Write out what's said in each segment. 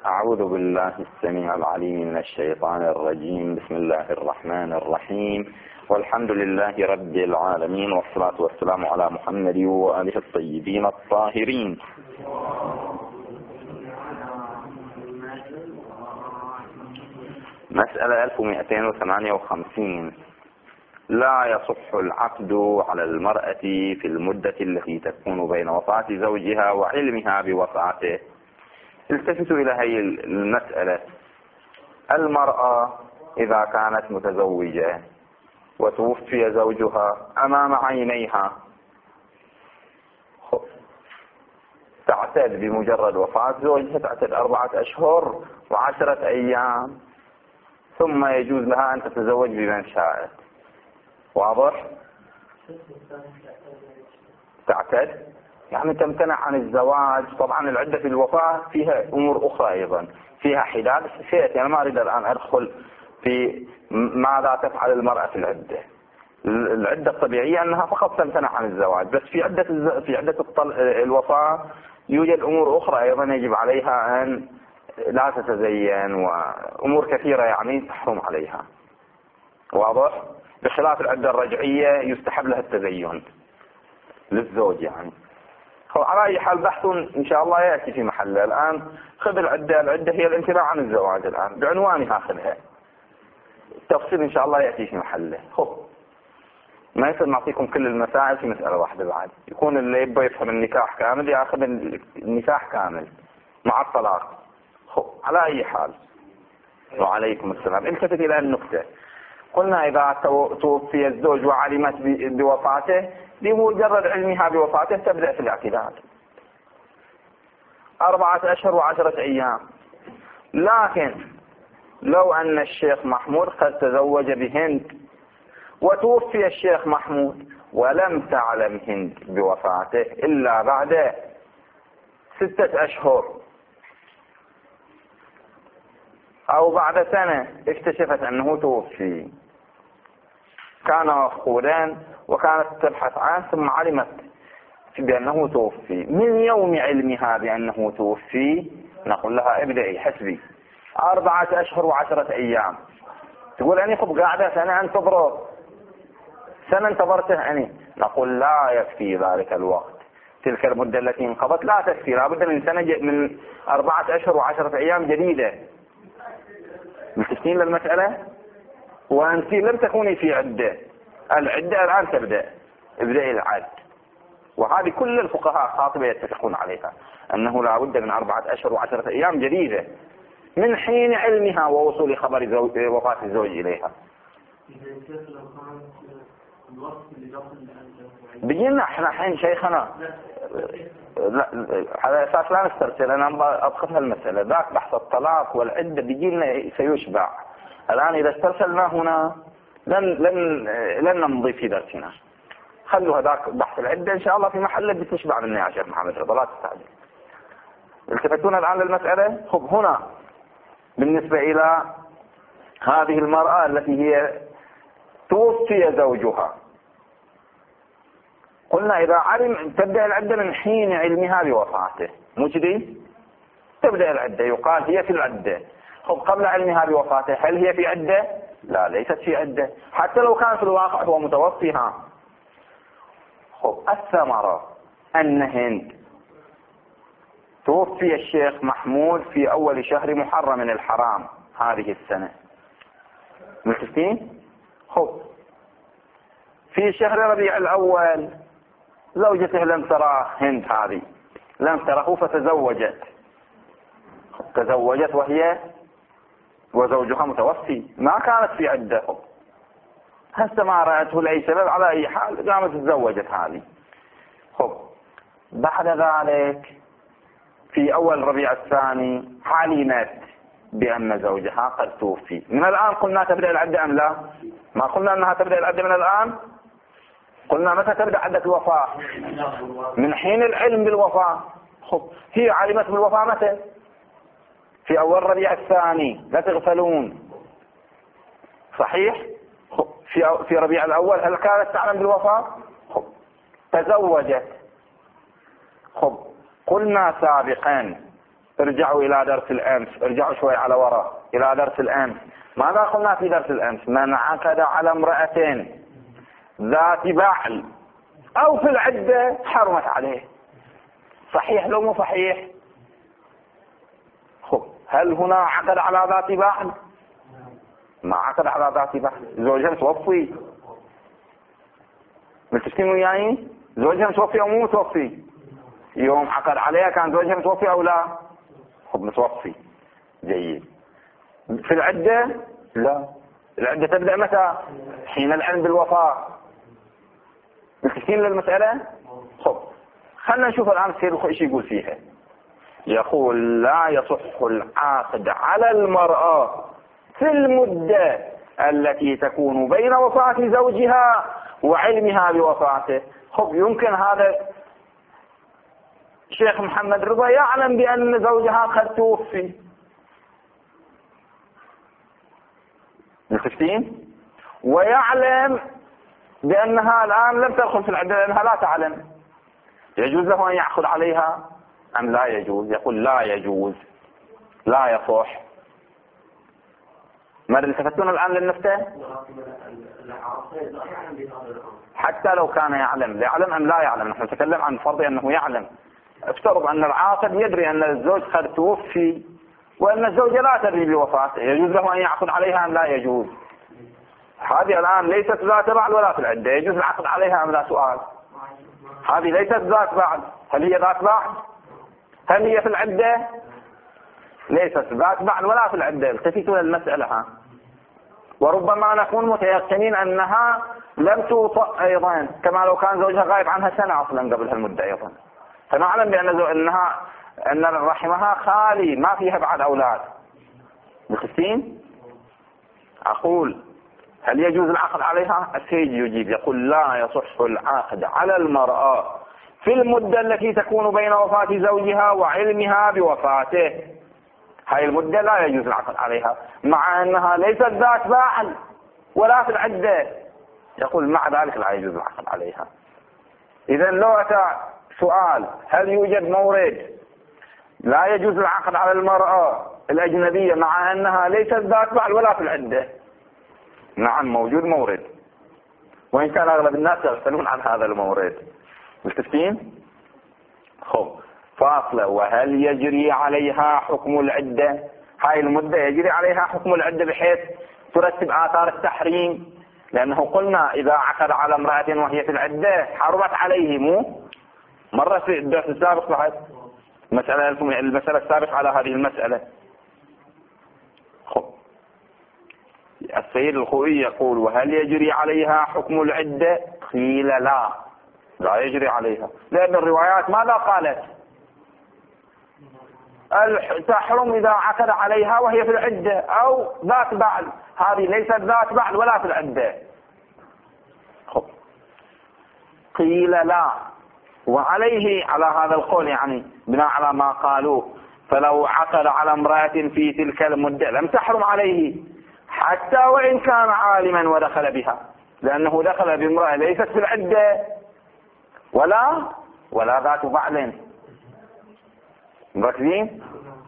أعوذ بالله السميع العليم من الشيطان الرجيم. بسم الله الرحمن الرحيم، والحمد لله رب العالمين، والصلاة والسلام على محمد وآله الطيبين الطاهرين. مسألة 1258. لا يصح العقد على المرأة في المدة التي تكون بين وفاة زوجها وعلمها بوفاته. التفتوا إلى هذه المسألة. المرأة إذا كانت متزوجة وتوفي زوجها أمام عينيها تعتد بمجرد وفاة زوجها، تعتد 4 أشهر و10 أيام، ثم يجوز لها أن تتزوج بمن شاءت. واضح؟ تعتد يعني تمتنع عن الزواج. طبعا العدة في الوفاة فيها أمور أخرى أيضا، فيها حداد سيأتي. أنا ما أريد الآن أدخل في ماذا تفعل المرأة في العدة. العدة الطبيعية أنها فقط تمتنع عن الزواج، بس في عدة الوفاة يوجد أمور أخرى أيضا يجب عليها أن لا تتزين، وأمور كثيرة يعني تحرم عليها. واضح؟ بخلاف العدة الرجعية يستحب لها التزين للزوج يعني. على أي حال بحث إن شاء الله يأتي في محله. الآن خذ العدة هي الامتناع عن الزواج الآن بعنوانها، خذها. التفصيل إن شاء الله يأتي في محله. ما يصير نعطيكم كل المسائل في مسألة واحدة، بعد يكون اللي يبغى يفهم النكاح كامل يأخذ النكاح كامل مع الطلاق. على أي حال، وعليكم السلام. التفت إلى النقطة. قلنا إذا توفي الزوج وعلمت بوفاته، بمجرد علمها بوفاته تبدأ في الاعتداد 4 أشهر و10 أيام. لكن لو أن الشيخ محمود قد تزوج بهند وتوفي الشيخ محمود ولم تعلم هند بوفاته إلا بعد 6 أشهر أو بعد سنة، اكتشفت أنه توفي، كان مفقودان وكانت تبحث عنه، ثم علمت بأنه توفي. من يوم علمها بأنه توفي نقول لها ابدأي حسبي 4 أشهر و10 أيام. تقول أني قاعدة سنة انتظره، سنة انتظرته أني. نقول لا يكفي ذلك الوقت، تلك المدة التي انقضت لا تكفي، لابد من من 4 أشهر و10 أيام جديدة. متفقين للمسألة؟ وأنت لم تكوني في عدة، العدة الآن تبدأ، ابدأي العد. وهذه كل الفقهاء الخاطبة يتفقون عليها، أنه لا بد من 4 أشهر و10 أيام جديدة من حين علمها ووصول خبر وفاة الزوج إليها. بيجينا احنا حين شيخنا لا على اساس لا نسترسل. انا ادخل المسألة ذاك بحث الطلاق والعدة بيجينا سيشبع. الان اذا استرسلنا هنا لن نمضي في درسنا. خلوا هذاك بحث العدة ان شاء الله في محله بتشبع مني يا شيخ محمد رضا، لا تستعجل. التفتون الان للمسألة. هنا بالنسبة الى هذه المرأة التي هي توفي زوجها، قلنا إذا علم تبدأ العدة من حين علمها بوفاته. مجدي تبدأ العدة، يقال هي في العدة. قبل علمها بوفاته هل هي في عدة؟ لا، ليست في عدة، حتى لو كان في الواقع هو متوفيها. الثمرة أن هند توفي الشيخ محمود في أول شهر محرم من الحرام هذه السنة. متفقين؟ في شهر ربيع الأول زوجته لم ترى هند، هذه لم تره فتزوجت. تزوجت وزوجها متوفي، ما كانت في عدة. هسه ما رأته لأي سبب، على أي حال قامت تزوجت هذه. بعد ذلك في أول ربيع الثاني علمت بأن زوجها قد توفي. من الآن قلنا تبدأ العدة أم لا؟ ما قلنا أنها تبدأ العدة من الآن. قلنا متى تبدأ عدة الوفاة؟ من حين العلم بالوفاة. هي علمت بالوفاة متى؟ في أول ربيع الثاني، لا تغفلون. صحيح؟ في ربيع الأول هل كانت تعلم بالوفاة؟ تزوجت. قلنا سابقا ارجعوا إلى درس الأمس، ارجعوا شوي على وراء إلى درس الأمس. ماذا قلنا في درس الأمس؟ من عقد على امرأة ذات بعل أو في العدة حرمت عليه. صحيح لو مو صحيح؟ خب هل هنا عقد على ذات بعل؟ ما عقد على ذات بعل، زوجها متوفي. متفقين وياي؟ زوجها متوفي أو مو متوفي؟ يوم عقد عليها كان زوجها متوفي أو لا؟ خب متوفي. جيد. في العدة؟ لا، العدة تبدأ متى؟ حين العلم بالوفاة. متفقين للمسألة؟ خب خلنا نشوف الآن السيد الخوئي ايش يقول فيها. يقول لا يصح العقد على المرأة في المدة التي تكون بين وفاة زوجها وعلمها بوفاته. خب يمكن هذا الشيخ محمد رضا يعلم بأن زوجها قد توفي. متفقين؟ ويعلم بأنها الآن لم تدخل في العدة لأنها لا تعلم. يجوز له أن يعقد عليها أم لا يجوز؟ يقول لا يجوز، لا يصح. ماذا التفتون الآن للنفتة؟ حتى لو كان يعلم، يعلم أم لا يعلم؟ نحن نتكلم عن فرض أنه يعلم. افترض أن العاقد يدري أن الزوج قد توفي وأن الزوجة لا تدري بوفاته، يجوز له أن يعقد عليها أم لا يجوز؟ هذه الآن ليست ذات بعل ولا في العدة، يجوز العقد عليها أم لا؟ سؤال. هذه ليست ذات بعل، هل هي ذات بعل؟ هل هي في العدة؟ ليست ذات بعل ولا في العدة. التفتوا للمسألة ها. وربما نكون متيقنين أنها لم توطأ أيضا، كما لو كان زوجها غايب عنها سنة أصلا قبل هالمدة أيضا، فنعلم أن رحمها خالي ما فيها بعد أولاد. مخفين؟ أقول هل يجوز العقد عليها؟ السيد يجيب يقول لا يصح العقد على المرأة في المدة التي تكون بين وفاة زوجها وعلمها بوفاته. هاي المدة لا يجوز العقد عليها مع أنها ليست ذات بعل ولا في العدة. يقول مع ذلك لا يجوز العقد عليها. إذن لو أتى سؤال هل يوجد مورد لا يجوز العقد على المرأة الأجنبية مع أنها ليست ذات بعل ولا في العدة؟ نعم موجود مورد، وإن كان أغلب الناس يغفلون عن هذا المورد. متفقين؟ خب فاصلة. وهل يجري عليها حكم العدة؟ هاي المدة يجري عليها حكم العدة بحيث ترتب آثار التحريم، لأنه قلنا إذا عقد على امرأة وهي في العدة حرمت عليه. مو مرة في الدرس السابق بعد المسألة السابقة على هذه المسألة. خب السيد الخوئي يقول وهل يجري عليها حكم العدة؟ قيل لا يجري عليها، لأن الروايات ماذا قالت؟ تحرم إذا عقد عليها وهي في العدة أو ذات بعل. هذه ليست ذات بعل ولا في العدة. خب قيل لا. وعليه على هذا القول يعني بناء على ما قالوه فلو عقد على امرأة في تلك المدة لم تحرم عليه حتى وإن كان عالما ودخل بها، لأنه دخل بامرأة ليست في العدة ولا ذات بعل. مركزين؟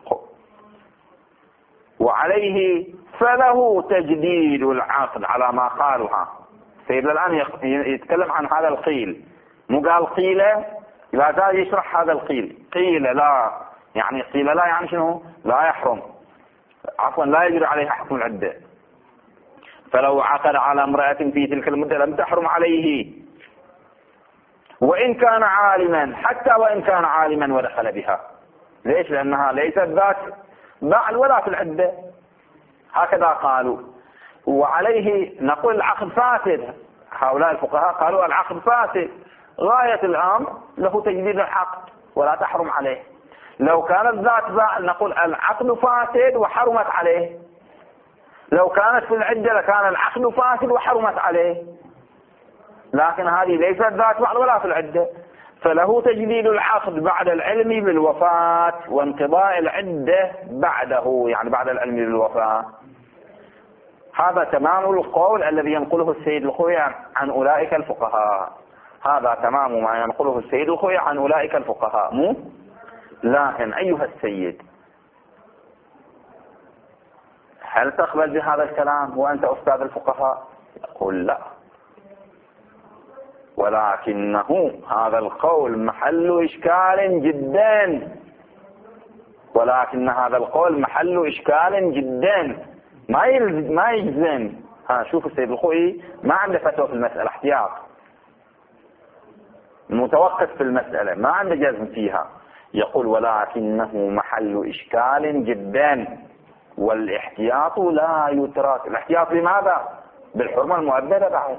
وعليه فله تجديد العقد على ما قالها. سيدنا الآن يتكلم عن هذا القيل، مو قال قيل، لا زال يشرح هذا القيل. قيل لا يعني قيل لا يعني شنو؟ لا يحرم، عفوا لا يجري عليها حكم العدة. فلو عقد على امرأة في تلك المدة لم تحرم عليه وإن كان عالما، حتى وإن كان عالما ودخل بها. ليش؟ لأنها ليست ذات بعل ولا في العدة، هكذا قالوا. وعليه نقول العقد فاسد. هؤلاء الفقهاء قالوا العقد فاسد، غاية الأمر له تجديد العقد ولا تحرم عليه. لو كانت ذات بعل نقول العقد فاسد وحرمت عليه، لو كانت في العدة لكان العقد فاسد وحرمت عليه، لكن هذه ليست ذات بعل ولا في العدة، فله تجديد العقد بعد العلم بالوفاة وانقضاء العدة بعده، يعني بعد العلم بالوفاة. هذا تمام القول الذي ينقله السيد الخوئي عن أولئك الفقهاء. هذا تمام ما ينقله السيد الخوئي عن أولئك الفقهاء. مو لكن أيها السيد هل تقبل بهذا الكلام وأنت أستاذ الفقهاء؟ يقول لا، ولكنه هذا القول محل إشكال جدا، ولكن هذا القول محل إشكال جدا، ما يجزم. شوف السيد الخوئي ما عنده فتوى في المسألة، احتياط متوقف في المسألة، ما عنده جزم فيها. يقول ولكنه محل إشكال جدا والاحتياط لا يترك. الاحتياط لماذا؟ بالحرمة المؤبدة بعد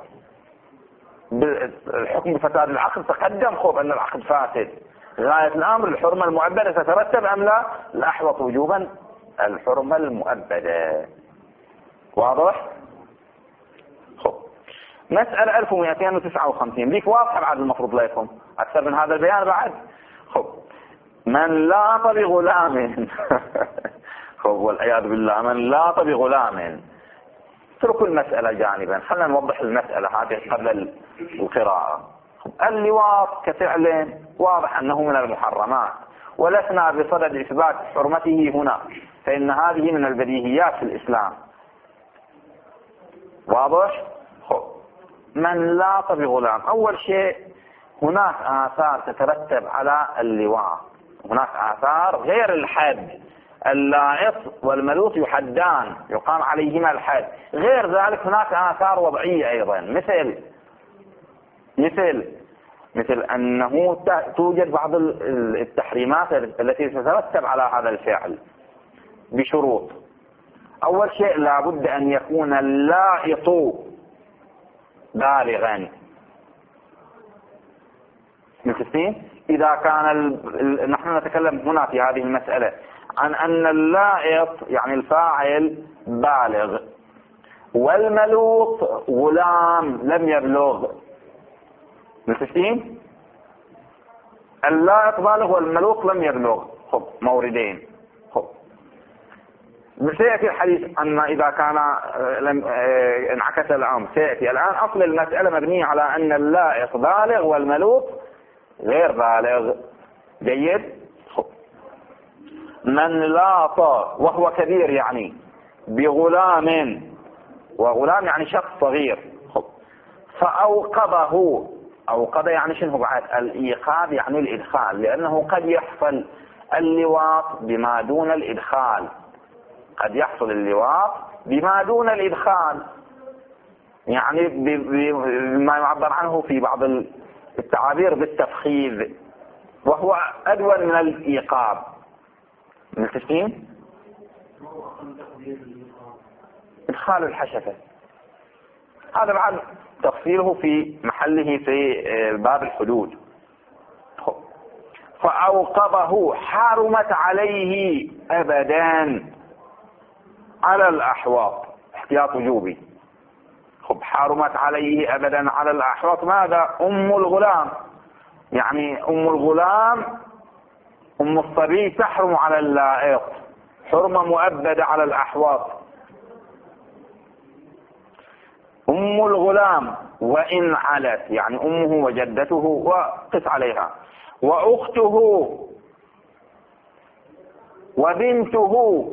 الحكم بفساد العقد تقدم، خوف أن العقد فاسد. غاية الأمر الحرمة المؤبدة تترتب أم لا؟ الأحوط وجوبا الحرمة المؤبدة. واضح؟ خب مسألة 1259 ليك واضحة بعد، المفروض لكم أكثر من هذا البيان بعد. خب من لاط بغلام خب والعياذ بالله، من لاط بغلام. اتركوا المسألة جانبا، خلينا نوضح المسألة هذه قبل القراءة. اللواط كفعل واضح أنه من المحرمات، ولسنا بصدد إثبات حرمته هنا، فإن هذه من البديهيات في الإسلام. واضح؟ من لاط بغلام، أول شيء هناك آثار تترتب على اللواط، هناك آثار غير الحد. اللائط والملوط يحدان، يقام عليهما الحد. غير ذلك هناك آثار وضعية أيضا، مثل أنه توجد بعض التحريمات التي تترتب على هذا الفعل بشروط. أول شيء لابد أن يكون اللائط بالغا. متفقين؟ إذا كان نحن نتكلم هنا في هذه المسألة عن أن اللائط يعني الفاعل بالغ، والملوط غلام لم يبلغ. متفقين؟ اللائط بالغ والملوط لم يبلغ. خب موردين. خب سيأتي الحديث أن إذا كان انعكس الأمر، سيأتي الآن أصل المسألة مبنية على أن اللائط بالغ والملوط غير بالغ. جيد؟ خب من لاط وهو كبير يعني بغلام، وغلام يعني شخص صغير. خب فأوقبه، أوقب يعني شنو بعد؟ الإيقاب يعني الإدخال، لأنه قد يحصل اللواط بما دون الإدخال، قد يحصل اللواط بما دون الإدخال، يعني بما يعبر عنه في بعض التعابير بالتفخيذ، وهو أدون من الإيقاب. متفقين؟ إدخال الحشفة هذا بعد تفصيله في محله في باب الحدود. فأوقبه حرمت عليه أبدا على الأحواط، احتياط وجوبي. خب حرمت عليه أبدا على الأحواط ماذا؟ أم الغلام، يعني أم الغلام أم الصبي تحرم على اللائط، حرمة مؤبدة على الأحواط. أم الغلام وإن علت، يعني أمه وجدته وقف عليها، وأخته وبنته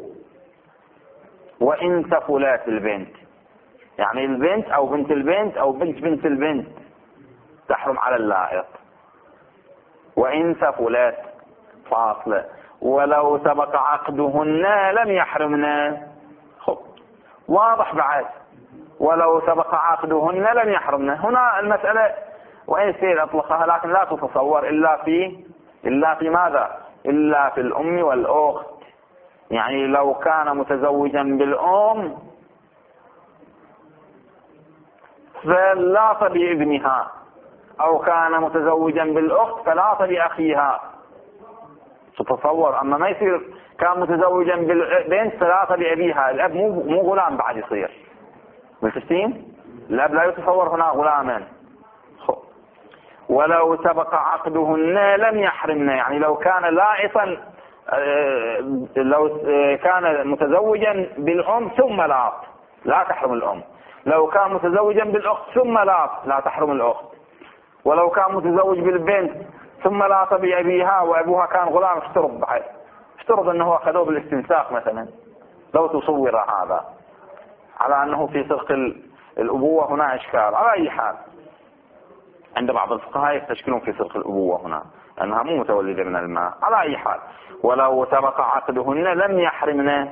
وإن ثقلت البنت، يعني البنت أو بنت البنت أو بنت البنت تحرم على اللائط. وإن ثقلت فاصلة، ولو سبق عقدهن لم يحرمنا. خب واضح بعد، ولو سبق عقدهن لم يحرمنا. هنا المسألة وإن سير أطلقها، لكن لا تتصور إلا في ماذا؟ إلا في الأم والأخت. يعني لو كان متزوجا بالأم فلاط بابنها، أو كان متزوجا بالأخت فلاط بأخيها. تتصور؟ أما ما يصير كان متزوجا بالبنت فلاط بأبيها، الأب مو غلام بعد يصير. متفقين؟ الأب لا يتصور هنا غلاما. ولو سبق عقدهن لم يحرمنا، يعني لو كان لائطا، لو كان متزوجا بالأم ثم لاط لا تحرم الأم، لو كان متزوجا بالأخت ثم لاط لا تحرم الأخت، ولو كان متزوج بالبنت ثم لاط بأبيها وأبوها كان غلام، افترض أنه أخذوه بالاستنساخ مثلا، لو تصور هذا على أنه في صدق الأبوة هنا إشكال. على أي حال عند بعض الفقهاء يستشكلون في صدق الأبوة هنا أنها مو متولدة من الماء. على أي حال ولو سبق عقدهن لم يحرمنا.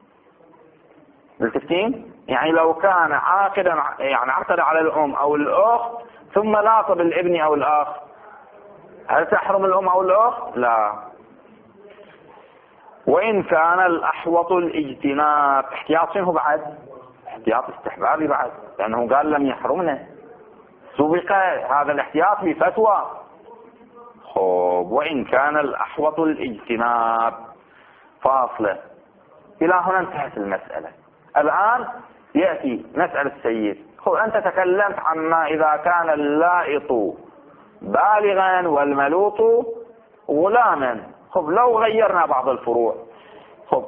بالتفتين يعني لو كان عاقدا يعني عقد على الأم أو الأخت ثم لاط بالابن أو الأخ، هل تحرم الأم أو الأخت؟ لا. وإن كان الأحوط الاجتناب. احتياط شنو بعد؟ احتياط استحبابي بعد، لأنه قال لم يحرمنا، سبق هذا الاحتياط بفتوى. خب وإن كان الأحوط الاجتناب. فاصلة. إلى هنا انتهت المسألة. الآن يأتي نسأل السيد، خب أنت تكلمت عما إذا كان اللائط بالغا والملوط غلاما. خب لو غيرنا بعض الفروع، خب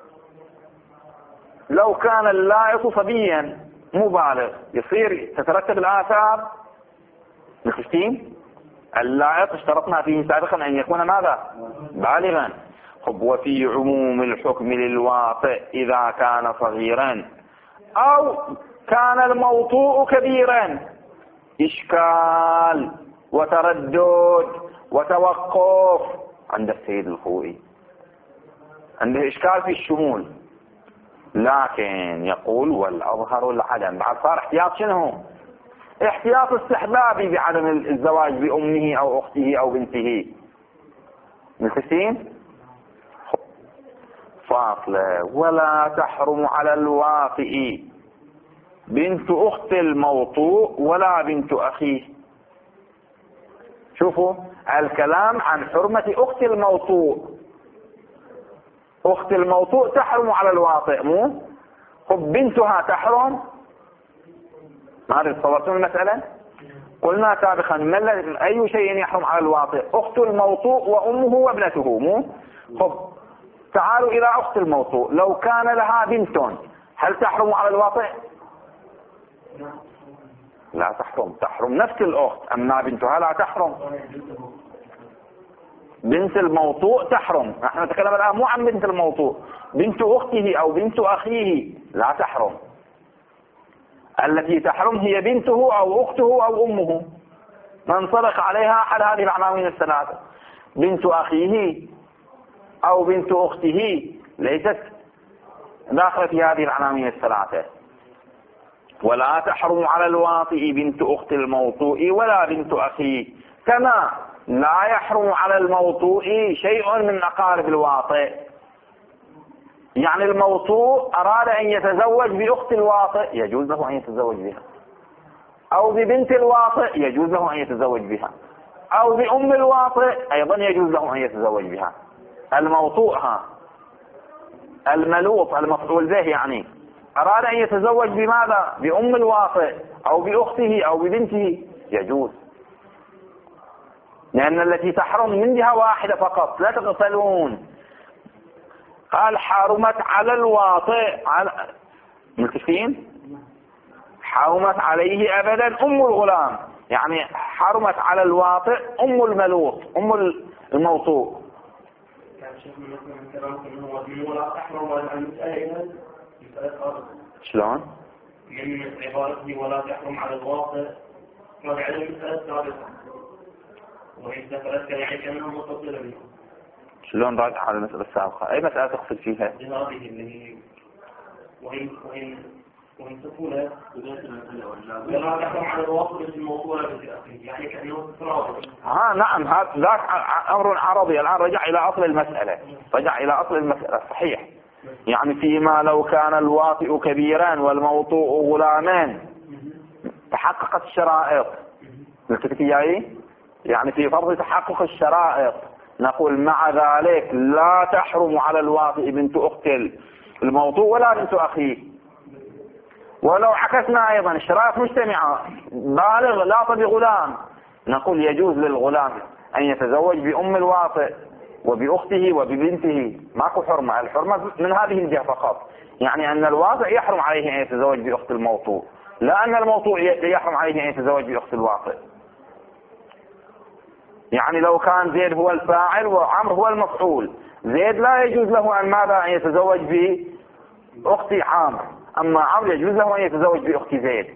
لو كان اللائط صبيا مو بالغ يصير تترتب الآثار. مختين اللائط اشترطنا فيه سابقا أن يكون ماذا؟ بالغا. خب وفي عموم الحكم للواطئ إذا كان صغيرا أو كان الموطوء كبيرا. إشكال وتردد وتوقف عند السيد الخوئي، عنده إشكال في الشمول، لكن يقول والأظهر العدم. بعد صار احتياط شنو؟ احتياط استحبابي بعدم الزواج بأمه أو أخته أو بنته. ملتسين؟ فاصلة. ولا تحرم على الواطئ بنت أخت الموطوء ولا بنت أخيه. شوفوا الكلام عن حرمة أخت الموطوء. أخت الموطوء تحرم على الواطئ مو؟ خب بنتها تحرم. ما أدري تصورتون المسألة؟ قلنا سابقا أي شيء يحرم على الواطئ؟ أخت الموطوء وأمه وابنته مو؟ خب تعالوا إلى أخت الموطوء، لو كان لها بنت هل تحرم على الواطئ؟ لا تحرم. تحرم نفس الأخت، أما بنتها لا تحرم. بنت الموطوء تحرم. نحن نتكلم الآن مو عن بنت الموطوء، بنت أخته أو بنت أخيه لا تحرم. التي تحرم هي بنته أو أخته أو أمه، من صدق عليها أحد هذه العناوين الثلاثة. بنت أخيه أو بنت أخته ليست داخلة في هذه العناوين الثلاثة. ولا تحرم على الواطئ بنت أخت الموطوء ولا بنت أخيه، كما لا يحرم على الموطوء شيء من أقارب الواطئ. يعني الموطوء أراد أن يتزوج بأخت الواطئ يجوز له أن يتزوج بها، أو ببنت الواطئ يجوز له أن يتزوج بها، أو بأم الواطئ أيضا يجوز له أن يتزوج بها. الموطوء الملوط المفعول به يعني أراد أن يتزوج بماذا؟ بأم الواطئ أو بأخته أو ببنته يجوز، لأن التي تحرم من جهة واحدة فقط. لا تغفلون. قال حرمت على الواطئ متفقين؟ حرمت عليه أبدا أم الغلام، يعني حرمت على الواطئ أم الملوط أم الموطوء. شلون؟ من عبارته ولا تحرم على الواطئ راجع للمسألة السابقة، وإن تفردت يعني كأنها متصلة بها. شلون راجع على المسألة السابقة؟ أي مسألة تقصد فيها؟ هذه اللي وإن تقول ولا تحرم على الواطئ الموضوع يعني كأنه تفراد. نعم، هذا أمر عرضي. الآن رجع إلى أصل المسألة، رجع إلى أصل المسألة صحيح. يعني فيما لو كان الواطئ كبيرا والموطوء غلامان تحققت الشرائط. التفت إياي؟ يعني في فرض تحقق الشرائط نقول مع ذلك لا تحرم على الواطئ بنت أخت الموطوء ولا بنت أخيه. ولو عكسنا أيضا الشرائط مجتمعة، بالغ لا بغلام، نقول يجوز للغلام أن يتزوج بأم الواطئ وبأخته وببنته، ماكو حرمة. الحرمة من هذه الجهة فقط، يعني أن الواطئ يحرم عليه أن يتزوج بأخت الموطوء، لا أن الموطوء يحرم عليه أن يتزوج بأخت الواطئ. يعني لو كان زيد هو الفاعل وعمر هو المفعول، زيد لا يجوز له أن ماذا؟ أن يتزوج أختي عمرو، أما عمرو يجوز له أن يتزوج بأخت زيد.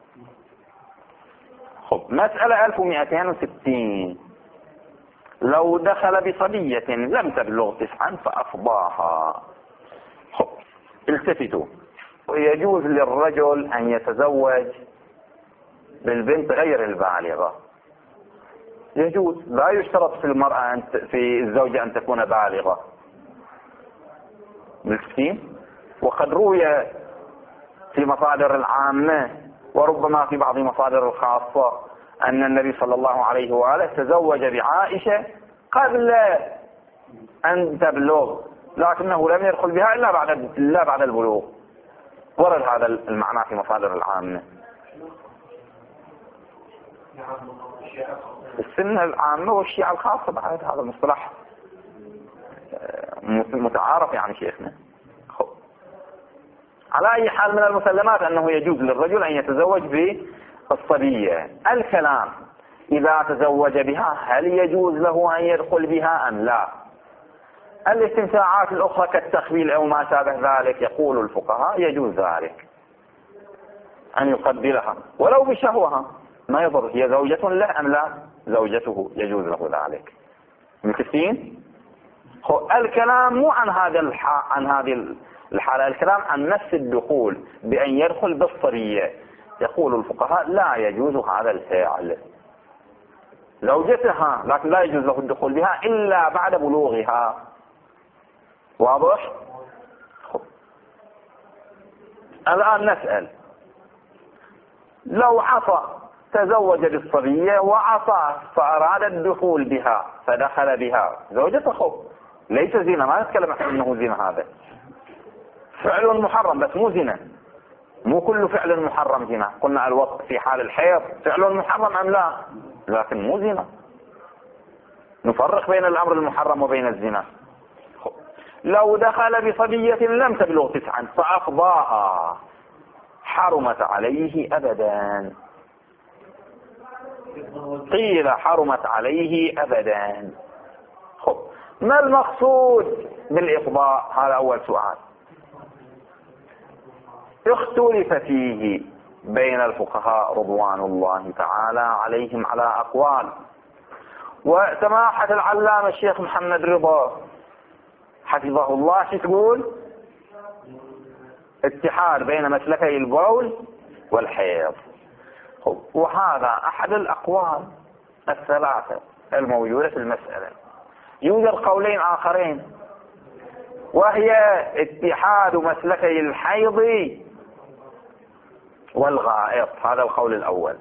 خب مسألة 1260. لو دخل بصبية لم تبلغ 9 فأفضاها. خب التفتوا، يجوز للرجل أن يتزوج بالبنت غير البالغة، يجوز، لا يشترط في المرأة في الزوجة أن تكون بالغة. ملتفتين؟ وقد روي في مصادر العامة وربما في بعض مصادر الخاصة أن النبي صلى الله عليه وآله تزوج بعائشة قبل أن تبلغ، لكنه لم يدخل بها إلا بعد البلوغ. ورد هذا المعنى في مصادر العامة. السنة العامة والشيعة الخاصة بعد هذا المصطلح متعارف يعني شيخنا. على أي حال من المسلمات أنه يجوز للرجل أن يتزوج بالصبية. الكلام إذا تزوج بها هل يجوز له أن يدخل بها أم لا؟ الاستمتاعات الأخرى كالتخويل أو ما شابه ذلك يقول الفقهاء يجوز ذلك، أن يقبلها ولو بشهوها ما يضر، هي زوجة له أم لا؟ زوجته، يجوز له ذلك. متفقين؟ الكلام مو عن هذه الحالة، الكلام عن نفس الدخول بأن يدخل بالصبية. يقول الفقهاء لا يجوز هذا الفعل، زوجتها لكن لا يجوز له الدخول بها إلا بعد بلوغها. واضح؟ الآن نسأل، لو عصى تزوج بالصبية وعصى فأراد الدخول بها فدخل بها، زوجته ليس زنا، ما نتكلم عن أنه زنا، هذا فعل محرم بس مو زنا. مو كل فعل محرم زنا، قلنا الوقت في حال الحيض فعل محرم أم لا، لكن مو زنا، نفرق بين الأمر المحرم وبين الزنا. لو دخل بصبية لم تبلغ 9 فأفضاها حرمت عليه أبدا. قيل حرمت عليه أبدا. ما المقصود بالإفضاء؟ هذا أول سؤال. اختلف فيه بين الفقهاء رضوان الله تعالى عليهم على أقوال. وسماحة العلامة الشيخ محمد رضا حفظه الله شو تقول؟ اتحاد بين مسلكي البول والحيض. وهذا أحد الأقوال الثلاثة الموجودة في المسألة. يوجد قولين آخرين، وهي اتحاد مسلكي الحيض والغائط. هذا القول الأول.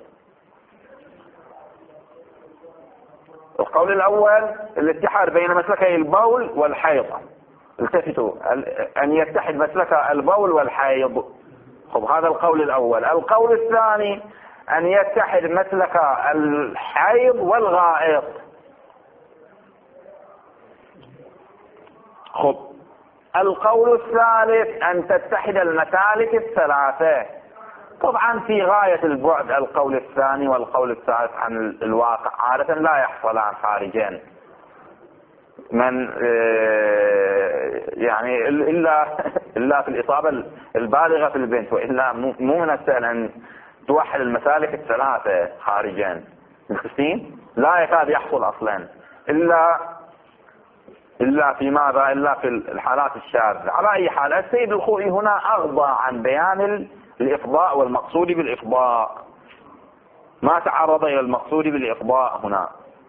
القول الأول الاتحاد بين مسلكي البول والحيض. التفتوا، أن يتحد مسلك البول والحيض. هذا القول الأول. القول الثاني أن يتحد مسلك الحيض والغائط. القول الثالث أن تتحد المسالك الثلاثة. طبعا في غاية البعد القول الثاني والقول الثالث عن الواقع، عادة لا يحصلان خارجين من يعني إلا في الإصابة البالغة في البنت، وإلا مو من السهل أن توحد المسالك الثلاثة خارجين. الخسين لا يكاد يحصل أصلا إلا في ماذا؟ إلا في الحالات الشاذة. على أي حال السيد الخوئي هنا أغضى عن بيان الإفضاء والمقصود بالإفضاء، ما تعرض إلى المقصود بالإفضاء هنا.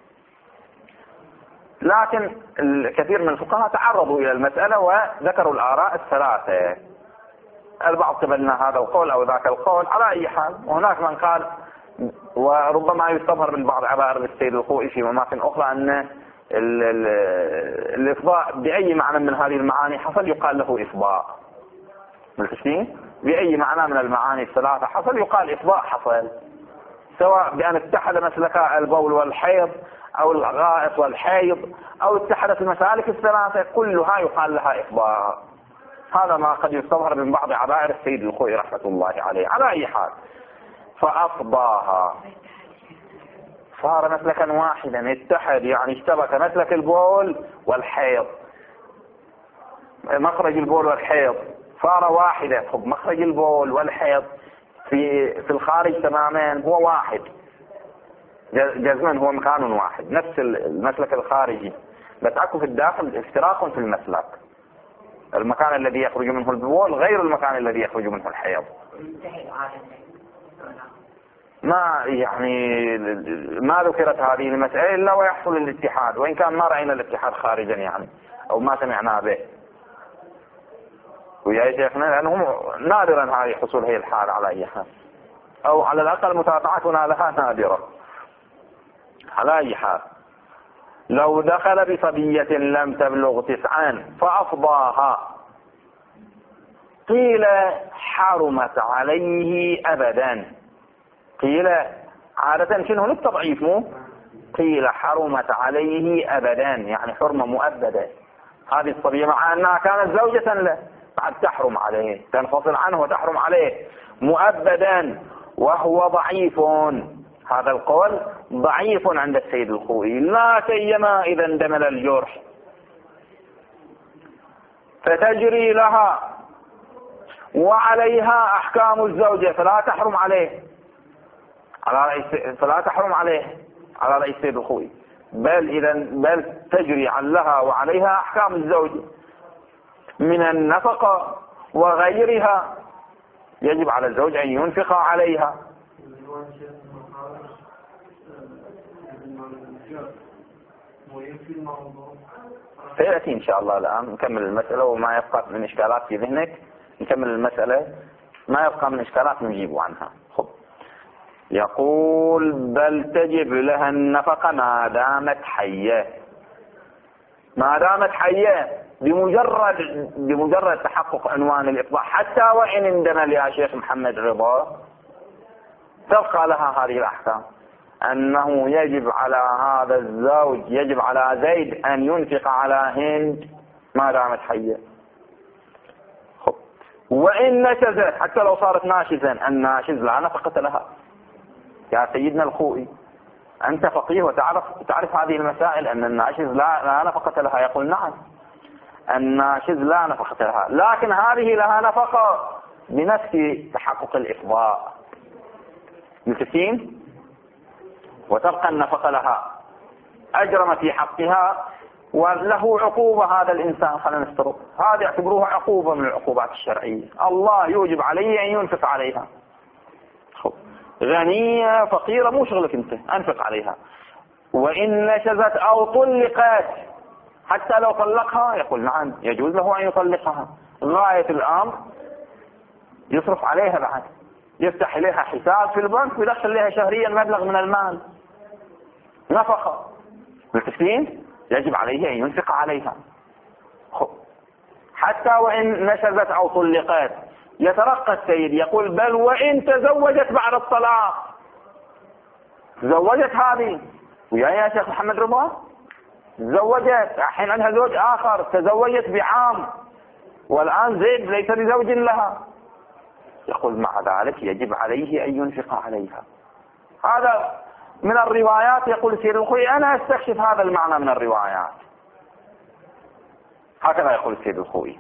لكن الكثير من الفقهاء تعرضوا إلى المسألة وذكروا الآراء الثلاثة. البعض قبلنا هذا القول أو ذاك القول. على أي حال وهناك من قال، وربما يستظهر من بعض عبارة السيد الخوئي في أماكن أخرى، أن الإفضاء بأي معنى من هذه المعاني حصل يقال له إفضاء. ملتفتين؟ بأي معنى من المعاني الثلاثة حصل يقال إفضاء حصل، سواء بأن اتحد مسلك البول والحيض أو الغائط والحيض أو اتحدت المسالك الثلاثة، كلها يقال لها إفضاء. هذا ما قد يستظهر من بعض عبائر السيد الخوئي رحمة الله عليه. على أي حال فأفضاها صار مسلكا واحدا، اتحد يعني اشتبك مسلك البول والحيض، مخرج البول والحيض صار واحدة. خب مخرج البول والحيض في الخارج تماما هو واحد جزما، هو مكان واحد نفس المسلك الخارجي، بس اكو في الداخل افتراق في المسلك. المكان الذي يخرج منه البول غير المكان الذي يخرج منه الحيض. ما يعني ما ذكرت هذه المسألة إلا ويحصل الاتحاد، وإن كان ما رأينا الاتحاد خارجا يعني أو ما سمعنا به ويا شيخنا، لأنه نادرا هذه حصول هي الحال على أي حال، أو على الأقل متابعتنا لها نادرة. على أي حال لو دخل بصبية لم تبلغ 9 فأفضاها قيل حرمت عليه أبدا. قيل عادة شنو للتضعيف، مو قيل حرمت عليه أبدا يعني حرمة مؤبدة. هذه الصبية مع أنها كانت زوجة له بعد تحرم عليه، تنفصل عنه وتحرم عليه مؤبدا، وهو ضعيف. هذا القول ضعيف عند السيد الخوئي، لا سيما إذا اندمل الجرح. فتجري لها وعليها أحكام الزوجة فلا تحرم عليه، فلا تحرم عليه على رأي السيد الخوئي، بل تجري لها وعليها أحكام الزوج من النفقة وغيرها، يجب على الزوج أن ينفق عليها. سيأتي إن شاء الله. الآن نكمل المسألة، وما يبقى من إشكالات في ذهنك نكمل المسألة، ما يبقى من إشكالات نجيب عنها. خب. يقول بل تجب لها النفقة ما دامت حية. ما دامت حية بمجرد تحقق عنوان الإفضاء، حتى وإن اندمل يا شيخ محمد رضا تبقى لها هذه الأحكام، أنه يجب على هذا الزوج، يجب على زيد أن ينفق على هند ما دامت حية. وإن نشزت، حتى لو صارت ناشزا، الناشز لا نفقة لها. يا سيدنا الخوئي أنت فقيه وتعرف هذه المسائل، أن الناشز لا نفقة لها. يقول نعم الناشز لا نفقة لها، لكن هذه لها نفقة بنفس تحقق الإفضاء. متفقين؟ وتبقى النفقة لها، أجرم في حقها وله عقوبة هذا الإنسان. خلينا نفترض هذا يعتبروها عقوبة من العقوبات الشرعية، الله يوجب عليه أن ينفق عليها. غنية فقيرة مو شغلك أنت، أنفق عليها. وإن نشزت أو طلقت، حتى لو طلقها يقول نعم يجوز له أن يطلقها. غاية الأمر يصرف عليها، بعد يفتح لها حساب في البنك ويدخل لها شهريا مبلغ من المال نفقة. متفقين؟ يجب عليه أن ينفق عليها حتى وإن نشزت أو طلقت. يترقى السيد يقول بل وإن تزوجت بعد الطلاق، تزوجت هذه ويا يا شيخ محمد رضا، تزوجت الحين عندها زوج آخر، تزوجت بعام والآن زيد ليس بزوج لها، يقول مع ذلك يجب عليه أن ينفق عليها. هذا من الروايات. يقول السيد الخوئي أنا أستكشف هذا المعنى من الروايات، هكذا يقول السيد الخوئي.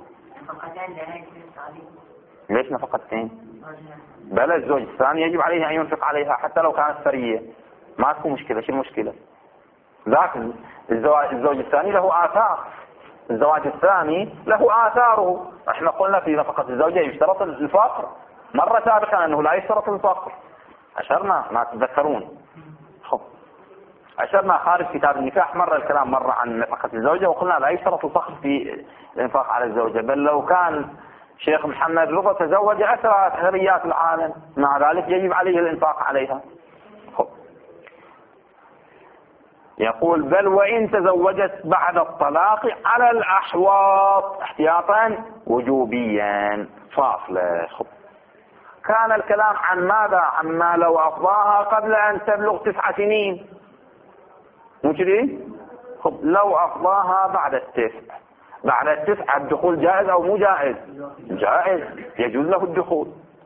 ليش نفقتين؟ بل الزوج الثاني يجب عليه أن ينفق عليها حتى لو كانت ثرية، ما تكون مشكلة. شو المشكلة؟ ذاك الزوج الثاني له آثار، الزواج الثاني له آثاره. احنا قلنا في نفقة الزوجة يشترط الفقر مرة سابقا أنه لا يشترط الفقر، أشرنا ما تتذكرون. أشرنا خارج كتاب النكاح مرة الكلام مرة عن نفقة الزوجة، وقلنا لا يشترط الفقر في الإنفاق على الزوجة، بل لو كان شيخ محمد رضا تزوج أسرى ثريات العالم مع ذلك يجب عليه الإنفاق عليها. يقول بل وإن تزوجت بعد الطلاق على الأحواط احتياطا وجوبيا فاصلة. كان الكلام عن ماذا؟ عما لو أفضاها قبل أن تبلغ 9 سنين، مو كذي؟ لو أفضاها بعد 9، بعد 9 الدخول جائز أو مو جائز؟ جائز، يجوز له الدخول.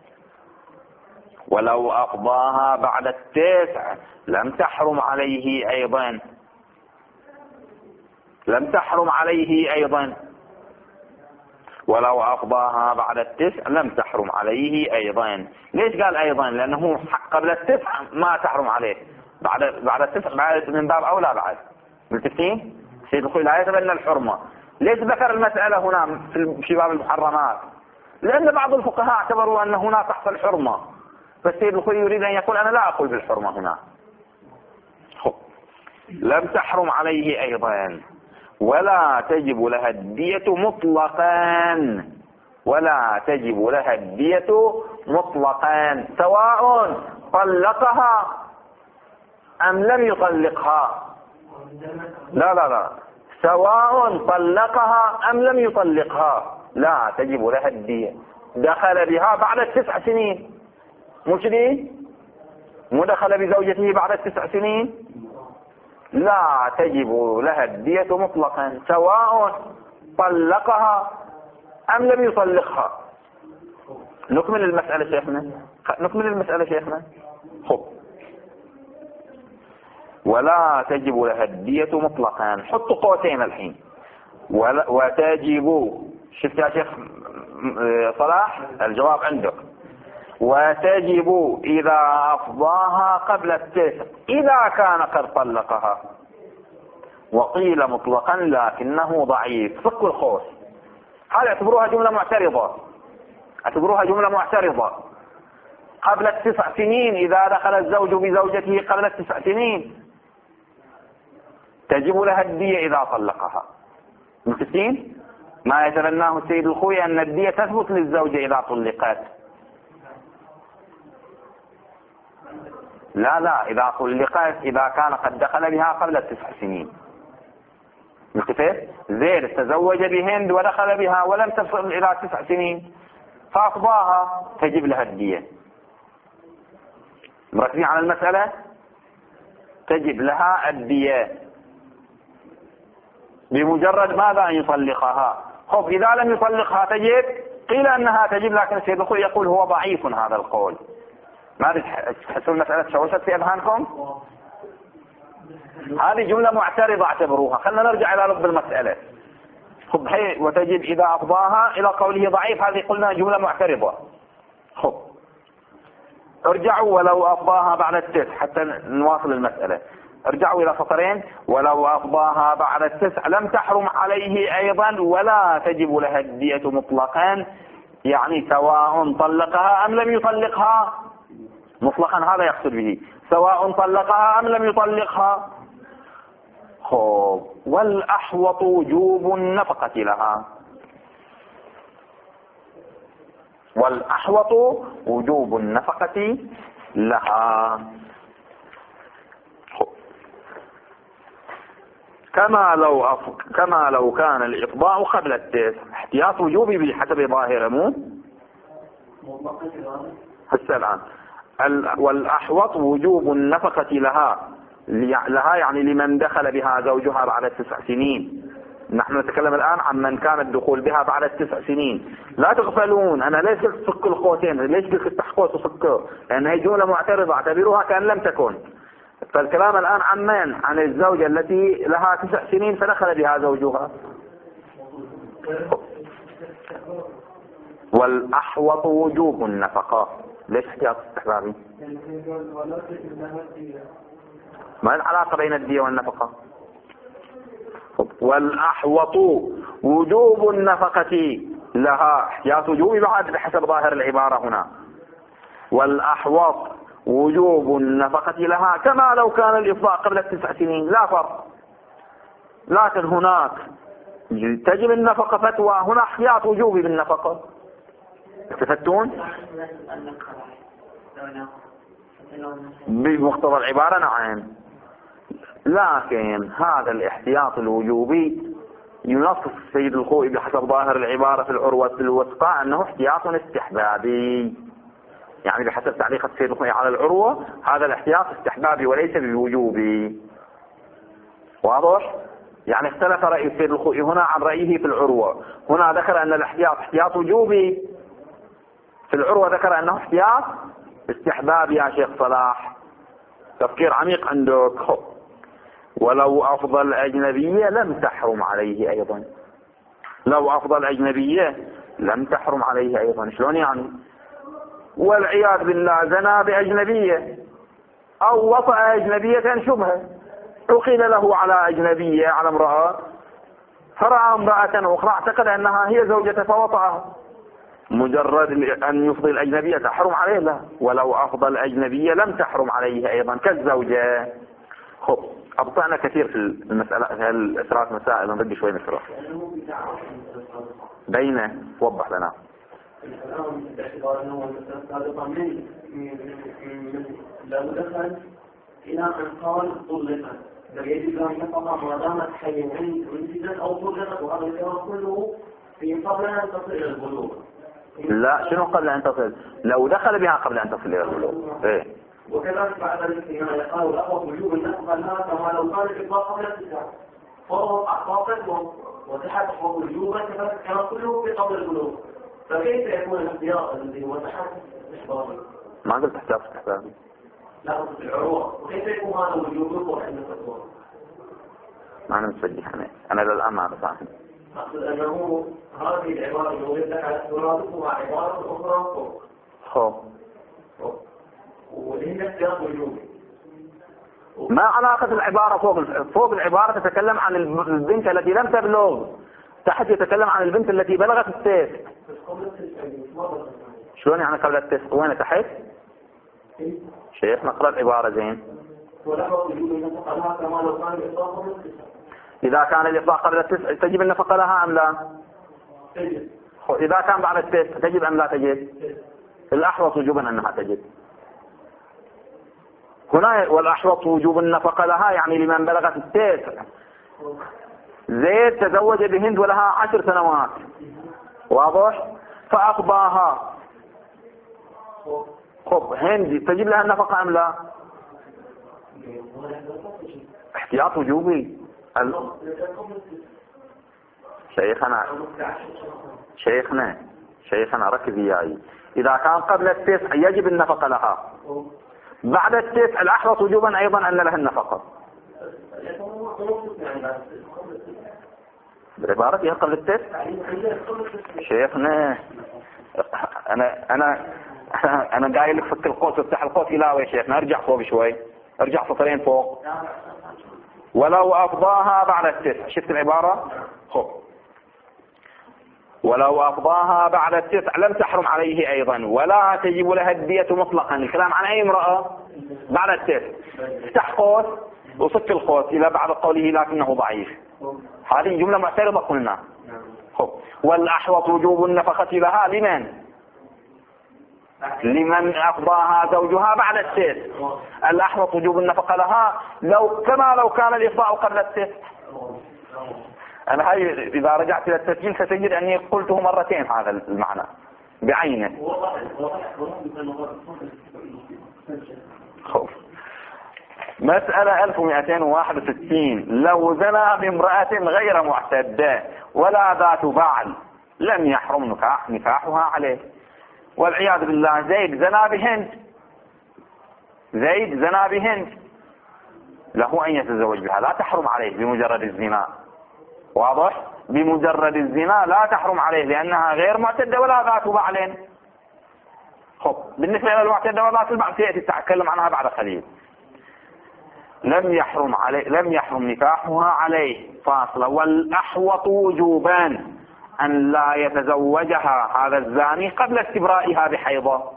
ولو أفضاها بعد 9 لم تحرم عليه أيضا، لم تحرم عليه أيضا. ولو أفضاها بعد التسع لم تحرم عليه أيضا. ليش قال أيضا؟ لأنه قبل التسع ما تحرم عليه، بعد التسع بعد من باب أولى بعد. ملتفتين؟ سيد الخوي لا يتبنى الحرمة. ليش ذكر المسألة هنا في باب المحرمات؟ لأن بعض الفقهاء اعتبروا أن هنا تحصل حرمة، فالسيد الخوي يريد أن يقول أنا لا أقول بالحرمة هنا. لم تحرم عليه أيضا. ولا تجب لها الدية مطلقا، ولا تجب لها الدية مطلقا سواء طلقها أم لم يطلقها. لا سواء طلقها أم لم يطلقها لا تجب لها الدية. دخل بها بعد التسع سنين، مش دي مو دخل بزوجته بعد التسع سنين، لا تجب لها الدية مطلقا سواء طلقها أم لم يطلقها. نكمل المسألة شيخنا. خب. ولا تجب لها الدية مطلقا. حطوا قوتين الحين. وتجب، شفت يا شيخ صلاح الجواب عندك. وتجب إذا أفضاها قبل التسع إذا كان قد طلقها. وقيل مطلقا لكنه ضعيف. فك الخوص. هذا اعتبروها جملة معترضة. قبل التسع سنين إذا دخل الزوج بزوجته قبل التسع سنين تجب لها الدية إذا طلقها. متفقين؟ ما يتبناه السيد الخوي أن الدية تثبت للزوجة إذا طلقت. لا إذا طلقت إذا كان قد دخل بها قبل التسع سنين. متفق؟ زيد تزوج بهند ودخل بها ولم تصل إلى 9 سنين فأفضاها تجب لها الدية. مركزين على المسألة؟ تجب لها الدية بمجرد ماذا؟ أن يطلقها. خب إذا لم يطلقها تجب؟ قيل أنها تجب، لكن السيد الخوي يقول هو ضعيف هذا القول. ما تحسوا المسألة شوشت في أذهانكم؟ هذه جملة معترضة اعتبروها. خلنا نرجع إلى لب المسألة. خب هي وتجب إذا أفضاها إلى قوله ضعيف، هذه قلنا جملة معترضة. خب ارجعوا ولو أفضاها بعد التسع حتى نواصل المسألة. ارجعوا إلى سطرين. ولو أفضاها بعد التسع لم تحرم عليه أيضا ولا تجب لها الدية مطلقا، يعني سواء طلقها أم لم يطلقها. مطلقا هذا يقصد به سواء طلقها أم لم يطلقها. خب والأحوط وجوب النفقة لها. والأحوط وجوب النفقة لها. كما لو كان الإفضاء قبل التسع. احتياط وجوبي بحسب ظاهره مو هسه الآن. والأحوط وجوب النفقة لها يعني لمن دخل بها زوجها بعد 9 سنين. نحن نتكلم الآن عن من كان الدخول بها بعد 9 سنين. لا تغفلون، أنا ليش قلت سكوا القوتين؟ ليش قلت تحقوت وسكوا؟ لأن هي جملة معترضة اعتبروها كأن لم تكن. فالكلام الآن عن من؟ عن الزوجة التي لها 9 سنين فدخل بها زوجها. والأحوط وجوب النفقة. ليش احتياط استحبابي؟ ما العلاقة بين الدية والنفقة؟ والأحوط وجوب النفقة لها. احتياط وجوبي بعد بحسب ظاهر العبارة هنا. والأحوط وجوب النفقة لها كما لو كان الإفضاء قبل 9 سنين لا فرق. لكن هناك تجب النفقة فتوى، هنا احتياط وجوبي بالنفقة. استفدتون؟ بمقتضى العبارة نعم. لكن هذا الاحتياط الوجوبي ينص السيد الخوئي بحسب ظاهر العبارة في العروة الوثقى أنه احتياط استحبابي. يعني بحسب تعليق السيد الخوئي على العروة هذا الاحتياط استحبابي وليس بوجوبي. واضح؟ يعني اختلف رأي السيد الخوئي هنا عن رأيه في العروة. هنا ذكر أن الاحتياط احتياط وجوبي، في العروة ذكر أنه احتياط استحبابي. يا شيخ صلاح تفكير عميق عندك. ولو أفضل أجنبية لم تحرم عليه أيضا. لو أفضى الأجنبية لم تحرم عليه أيضا. شلون يعني؟ والعياذ بالله زنا بأجنبية أو وطأ أجنبية شبهة، عقل له على أجنبية، على امرأة، فرأى امرأة أخرى اعتقد أنها هي زوجته فوطأها، مجرد أن يفضي الأجنبية تحرم عليه؟ لا. ولو أفضى الأجنبية لم تحرم عليه أيضا كالزوجة. خب أبطأنا كثير في المسألة، في الثلاث مسائل، نرد شوي نشرح بينه. وضح لنا. الآن باعتبار أنه السابقة من لو دخل إلى أن قال طلقت، فيجب أن يقطع ما دامت حيا وانتجت أو طلقت، وهذا الكلام كله في قبل أن تصل إلى البلوغ. لا، شنو قبل أن تصل؟ لو دخل بها قبل أن تصل إلى البلوغ. إيه. وكذلك بعد الانتهاء يقال الأخوة وجوب النفقة لها كما لو كان الإطلاق قبل الاتفاق، فهو أحقاقت وتحت وجوبا كذلك كان كله في قبل البلوغ. فكيف يكون الاختيار الذي هو تحت إحضاره؟ ما قلت احتياطي. لا قلت العروة، وكيف يكون هذا وجوبه عند الفتوى؟ ما أنا متفجح أنا للآن ما فاهم. أقصد أنه هذه العبارة يوجد لك على ترادف مع عبارة أخرى فوق. فوق. وهي اختيار وجوبي. ما علاقة العبارة فوق العبارة تتكلم عن البنت التي لم تبلغ، تحت يتكلم عن البنت التي بلغت السيف. شلون يعني قبل التسع؟ وين تحت؟ شيخ نقرأ العبارة زين. إذا كان الإطلاق قبل التسع تجب النفقة لها أم لا؟ تجب. إذا كان بعد التسع تجب أم لا تجب؟ الأحوط وجوبا أنها تجب. هنا والأحوط وجوب النفقة لها يعني لمن بلغت التسع. زيد تزوج بهند ولها 10 سنوات، واضح؟ فأقضاها. خب هند تجب لها النفقة أم لا؟ احتياط وجوبي. شيخنا ركز وياي. إذا كان قبل التسع يجب النفقة لها، بعد التسع الأحوط وجوبا أيضا أن لها النفقة. بعبارة فيها قبل التسع. شيخنا أنا قايل لك فك القوس وافتح القوس إلى يا شيخنا. ارجع فوق شوي، ارجع سطرين فوق. ولو أفضاها بعد التسع. شفت العبارة؟ خب ولو أفضاها بعد التسع لم تحرم عليه أيضا ولا تجب لها الدية مطلقا. الكلام عن أي امرأة بعد التسع. افتح قوس وصك القوس إلى بعد قوله لكنه ضعيف. هذه جملة معترضة قلنا. خب والأحوط وجوب النفقة لها لمن أفضاها زوجها بعد التسع. الأحوط وجوب النفقة لها كما لو كان الإفضاء قبل التسع. أنا هاي إذا رجعت إلى التسجيل ستجد أني قلته مرتين هذا المعنى بعينه. مسألة 1261. لو زنى بامرأة غير معتدة ولا ذات بعل لم يحرم نكاحها عليه. والعياذ بالله زيد زنا بهند له أن يتزوج بها، لا تحرم عليه بمجرد الزنا. واضح؟ بمجرد الزنا لا تحرم عليه لأنها غير معتدة ولا ذات بعل. خب بالنسبة إلى المعتدة وذات البعل سيأتي تتكلم عنها بعد قليل. لم يحرم نكاحها عليه. فاصلة. والأحوط وجوبان أن لا يتزوجها هذا الزاني قبل استبرائها بحيضة.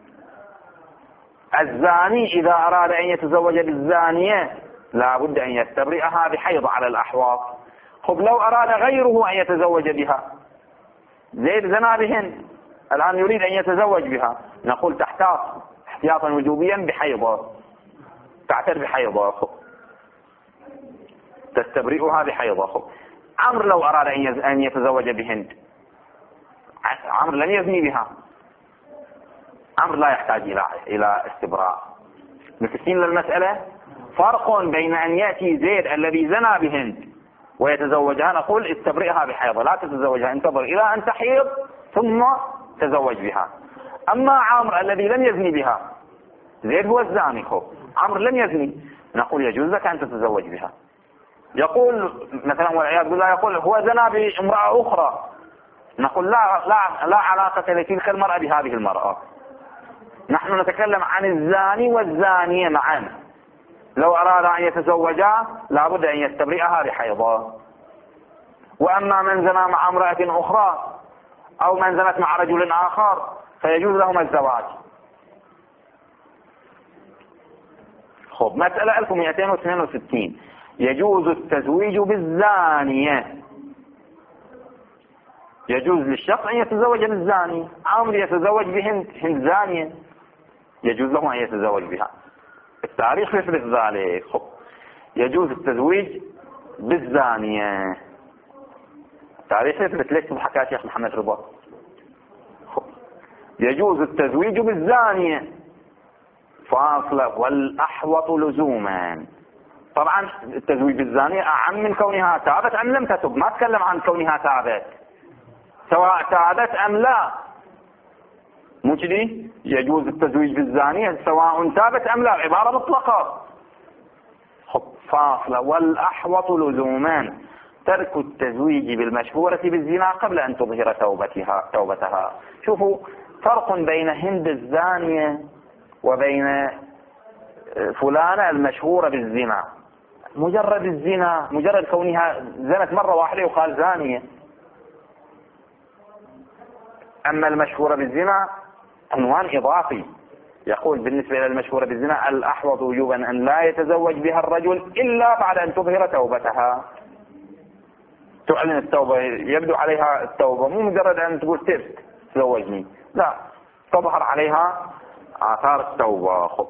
الزاني إذا أراد أن يتزوج بالزانية لا بد أن يستبرئها بحيضة على الأحوط. خب لو أراد غيره أن يتزوج بها، زيد زنا بهند الآن يريد أن يتزوج بها، نقول تحتاط احتياطا وجوبيا بحيضة، تعتد بحيضة. خب تستبرئها بحيضة. خب عمرو لو أراد أن يتزوج بهند، عمرو لن يزني بها، عمرو لا يحتاج إلى استبراء. مفهمين للمسألة؟ فرق بين أن يأتي زيد الذي زنى بهند ويتزوجها، نقول استبرئها بحيضة، لا تتزوجها، انتظر إلى أن تحيض ثم تزوج بها. أما عمرو الذي لم يزني بها، زيد هو الزاني، خب عمرو لم يزني، نقول يجوز لك أن تتزوج بها يقول مثلا والعياذ بالله يقول هو زنى بامرأة أخرى، نقول لا علاقة لتلك المرأة بهذه المرأة، نحن نتكلم عن الزاني والزانية معا، لو أراد أن يتزوجا لابد أن يستبرئها بحيضة. وأما من زنى مع امرأة أخرى أو من زنت مع رجل آخر فيجوز لهما الزواج. خب مسألة 1262 يجوز التزويج بالزانية. يجوز للشخص أن يتزوج بالزاني، عمر يتزوج بهند، هند زانية، يجوز له أن يتزوج بها، التاريخ يثبت ذلك. خب يجوز التزويج بالزانية، التاريخ يثبت. ليش تضحك يا شيخ محمد رضا؟ يجوز التزويج بالزانية فاصلة والأحوط لزوما. طبعا التزويج بالزانية أعم من كونها تابت أم لم تتب، ما أتكلم عن كونها تابت، سواء تابت أم لا، مو كذي؟ يجوز التزويج بالزانية سواء تابت أم لا، عبارة مطلقة. فاصلة والأحوط لزوما ترك التزويج بالمشهورة بالزنا قبل أن تظهر توبتها. شوفوا فرق بين هند الزانية وبين فلانة المشهورة بالزنا. مجرد الزنا، مجرد كونها زنت مرة واحدة يقال زانية، أما المشهورة بالزنا عنوان إضافي. يقول بالنسبة إلى المشهورة بالزنا الأحوط وجوبا أن لا يتزوج بها الرجل إلا بعد أن تظهر توبتها، تعلن التوبة، يبدو عليها التوبة، مو مجرد أن تقول تبت تزوجني، لا، تظهر عليها آثار التوبة. خب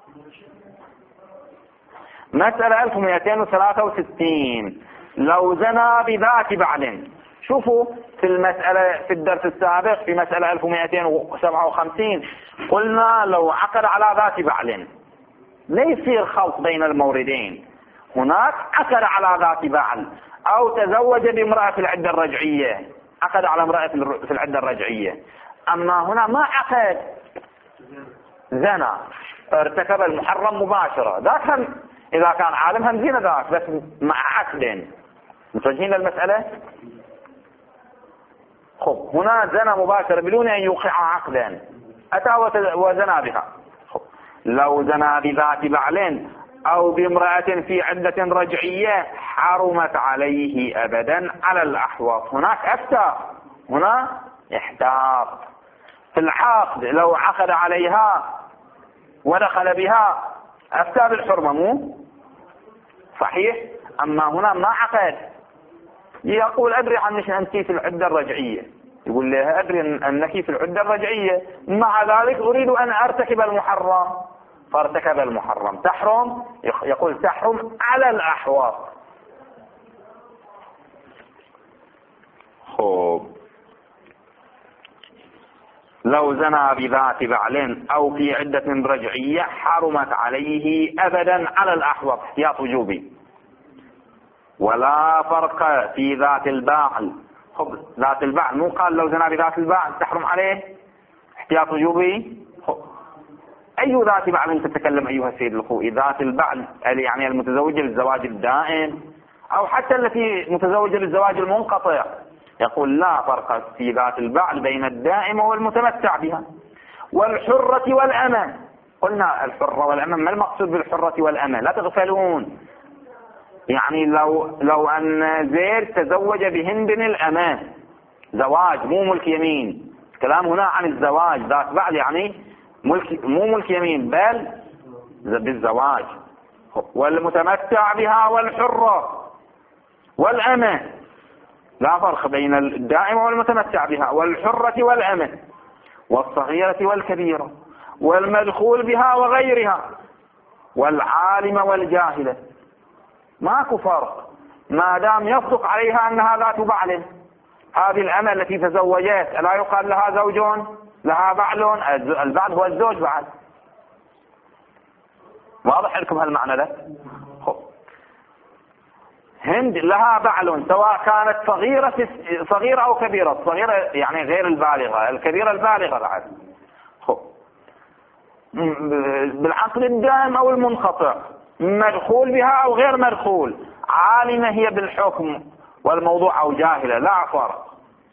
مسألة 1263 لو زنى بذات بعل. شوفوا في المسألة في الدرس السابق في مسألة 1257 قلنا لو عقد على ذات بعل لا يصير خلط بين الموردين، هناك عقد على ذات بعل أو تزوج بامرأة في العدة الرجعية، عقد على امرأة في العدة الرجعية، أما هنا ما عقد، زنى، ارتكب المحرم مباشرة، ذاك هم إذا كان عالم هم زين ذاك بس مع عقدين. متوجهين للمسألة؟ خب هنا زنى مباشرة بدون أن يوقع عقدا، أتى وزنى بها. خب لو زنى بذات بعل أو بامرأة في عدة رجعية حرمت عليه أبدا على الأحوط. هناك أفتى، هنا احتاط في العقد، لو عقد عليها ودخل بها أفتى بالحرمة، مو صحيح؟ أما هنا ما عقد، يقول أدري عنك أنت في العدة الرجعية، يقول لها أدري أنك في العدة الرجعية، مع ذلك أريد أن أرتكب المحرم، فارتكب المحرم، تحرم، يقول تحرم على الأحوط. خب لو زنى بذات بعل أو في عدة رجعية حرمت عليه أبدا على الأحوط، احتياط وجوبي. ولا فرق في ذات البعل. خب ذات البعل مو قال لو زنى بذات البعل تحرم عليه، احتياط وجوبي. أي ذات بعل تتكلم أيها السيد الأخوي؟ ذات البعل يعني المتزوجة بالزواج الدائم أو حتى التي متزوجة بالزواج المنقطع. يقول لا فرق في ذات البعل بين الدائم والمتمتع بها. والحرة والأمة، قلنا الحرة والأمة، ما المقصود بالحرة والأمة؟ لا تغفلون، يعني لو أن زيد تزوج بهند الأمة، زواج مو ملك يمين، الكلام هنا عن الزواج، ذات بعل يعني مو ملك يمين بل بالزواج. والمتمتع بها والحرة والأمة، لا فرق بين الدائم والمتمتع بها، والحرة والأمة، والصغيرة والكبيرة، والمدخول بها وغيرها، والعالم والجاهلة، ماكو فرق ما دام يصدق عليها أنها ذات بعل. هذه الأمة التي تزوجت لا يقال لها زوج، لها بعل، البعل هو الزوج بعد. واضح لكم هالمعنى ده؟ هند لها بعل سواء كانت صغيرة أو كبيرة، الصغيرة يعني غير البالغة، الكبيرة البالغة بعد. بالعقل الدائم أو المنقطع، مدخول بها أو غير مدخول، عالمة هي بالحكم والموضوع أو جاهلة، لا فرق.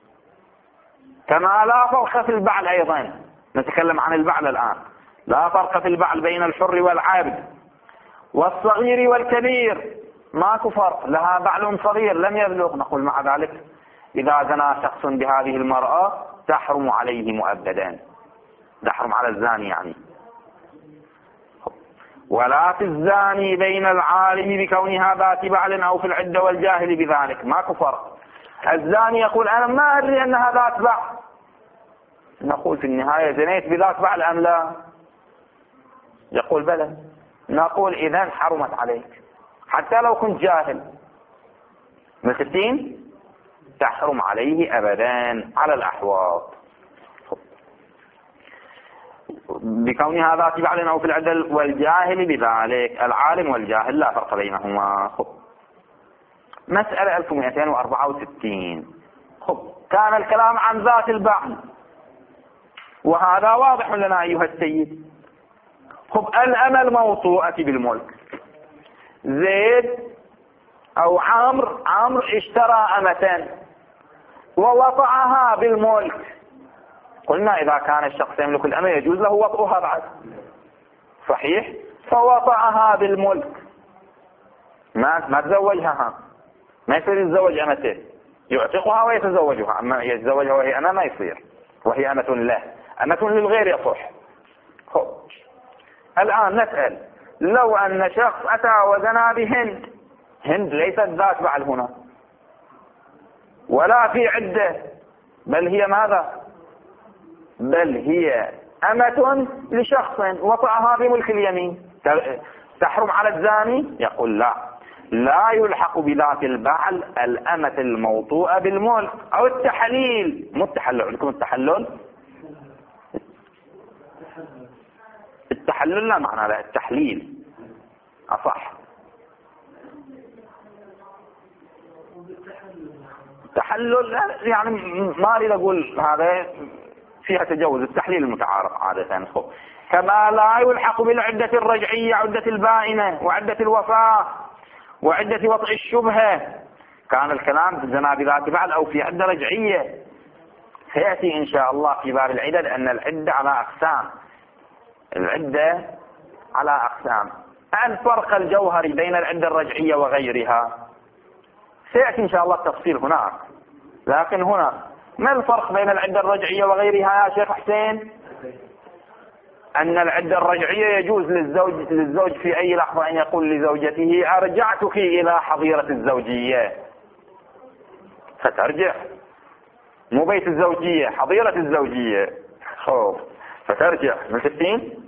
كما لا فرق في البعل أيضا، نتكلم عن البعل الآن، لا فرق في البعل بين الحر والعبد والصغير والكبير، ماكو فرق، لها بعل صغير لم يبلغ، نقول مع ذلك إذا زنى شخص بهذه المرأة تحرم عليه مؤبدا، تحرم على الزاني يعني. ولا في الزاني بين العالم بكونها ذات بعل أو في العدة والجاهل بذلك، ماكو فرق. الزاني يقول أنا ما أدري أنها ذات بعل، نقول في النهاية زنيت بذات بعل أم لا؟ يقول بلى، نقول إذن حرمت عليك حتى لو كنت جاهل. مثلتين تحرم عليه أبدا على الأحواض بكونها ذات بعل أو في العدل والجاهل بذلك، العالم والجاهل لا فرق بينهما. مسألة 1264. كان الكلام عن ذات البعل، وهذا واضح لنا أيها السيد. الأمة الموطوءة بالملك، زيد أو عمرو اشترى أمة ووطعها بالملك، قلنا إذا كان الشخص يملك الأمة يجوز له وطئها بعد، صحيح؟ فوطعها بالملك، ما تزوجها، ما يصير يتزوج أمته، يعتقها ويتزوجها، أما يتزوجها وهي أمة ما يصير، وهي أمة له، أمة للغير يصح. الآن نسأل، لو أن شخص أتى وزنى بهند، هند ليست ذات بعل هنا ولا في عدة، بل هي ماذا؟ بل هي أمة لشخص وطأها بملك اليمين، تحرم على الزاني؟ يقول لا يلحق بذات البعل الأمة الموطوءة بالملك أو التحليل، مو التحلل، عندكم التحلل لا معنى له، التحليل أصح. التحلل يعني ما أريد أقول هذا فيها تجوز، التحليل المتعارف عادة. كما لا يلحق بالعدة الرجعية، عدة البائنة وعدة الوفاة وعدة وطئ الشبهة. كان الكلام في الزنا بذات بعل أو في عدة رجعية، سيأتي إن شاء الله في باب العدد أن العدة على أقسام، العدة على أقسام. الفرق الجوهري بين العدة الرجعية وغيرها سيأتي إن شاء الله التفصيل هناك، لكن هنا ما الفرق بين العدة الرجعية وغيرها يا شيخ حسين؟ أن العدة الرجعية يجوز للزوج في أي لحظة أن يقول لزوجته أرجعتك إلى حظيرة الزوجية، فترجع، مو بيت الزوجية، حظيرة الزوجية، فترجع من 60.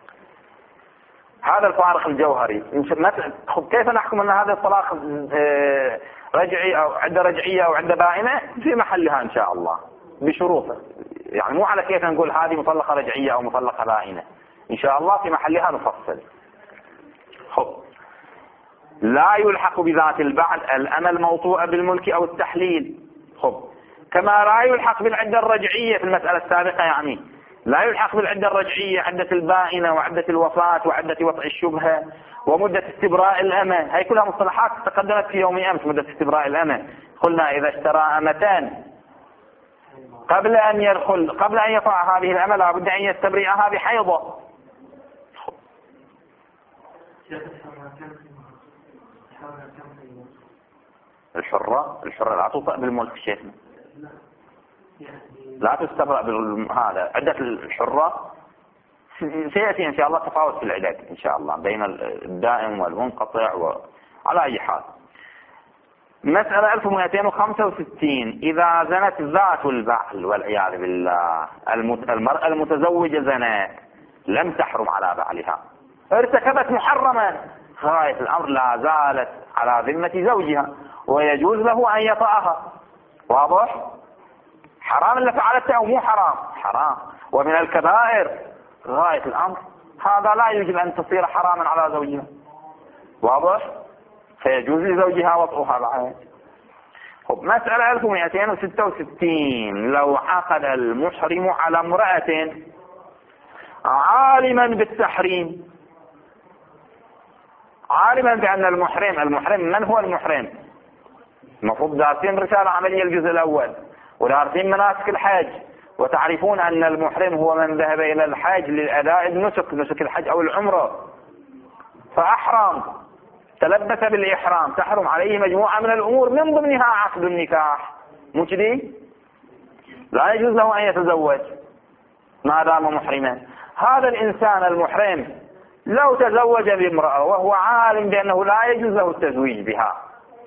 هذا الفارق الجوهري. كيف نحكم أن هذا الطلاق رجعي أو عدة رجعية أو عدة بائنة؟ في محلها إن شاء الله بشروطه، يعني مو على كيف نقول هذه مطلقة رجعية أو مطلقة بائنة، إن شاء الله في محلها نفصل. لا يلحق بذات البعل الأمة الموطوءة بالملك أو التحليل. كما لا يلحق بالعدة الرجعية في المسألة السابقة، يعني لا يلحق بالعدة الرجعية عدة البائنة وعدة الوفاة وعدة وطئ الشبهة ومدة استبراء الأمة، هي كلها مصطلحات تقدمت في يوم أمس. مدة استبراء الأمة، قلنا إذا اشترى أمتان قبل أن يطع هذه الأمة لا بد أن يستبرئها بحيضة. الحرة لا تطأ بالملك شيخنا، لا تستبرأ هذا. عدة الحرة سيأتي إن شاء الله تفاوت في العدد إن شاء الله بين الدائم والمنقطع وعلى أي حال. مسألة 1265. إذا زنت ذات البعل والعياذ بالله، المرأة المتزوجة زنت لم تحرم على بعلها، ارتكبت محرما، غاية الأمر لا زالت على ذمة زوجها ويجوز له أن يطأها، واضح؟ حرام اللي فعلته أو مو حرام؟ حرام، ومن الكبائر غاية الأمر، هذا لا يجب أن تصير حراما على زوجها، واضح؟ فيجوز لزوجها وطئها بعد. مسألة 1266. لو عقد المحرم على امرأة عالما بالتحريم، عالما بأن المحرم من هو المحرم؟ المفروض دارسين رسالة عملية الجزء الأول ودارسين مناسك الحج، وتعرفون أن المحرم هو من ذهب إلى الحج للأداء النسك، نسك الحج أو العمرة، فأحرم تلبس بالإحرام، تحرم عليه مجموعة من الأمور من ضمنها عقد النكاح، مو كذي؟ لا يجوز له أن يتزوج ما دام محرما. هذا الإنسان المحرم لو تزوج بامرأة وهو عالم بأنه لا يجوز له التزويج بها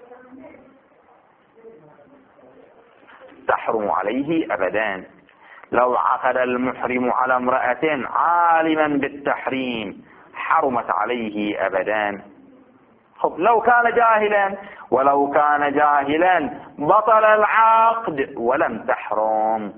تحرم عليه أبدا. لو عقد المحرم على امرأة عالما بالتحريم حرمت عليه أبدا. لو كان جاهلا، ولو كان جاهلا بطل العقد ولم تحرم.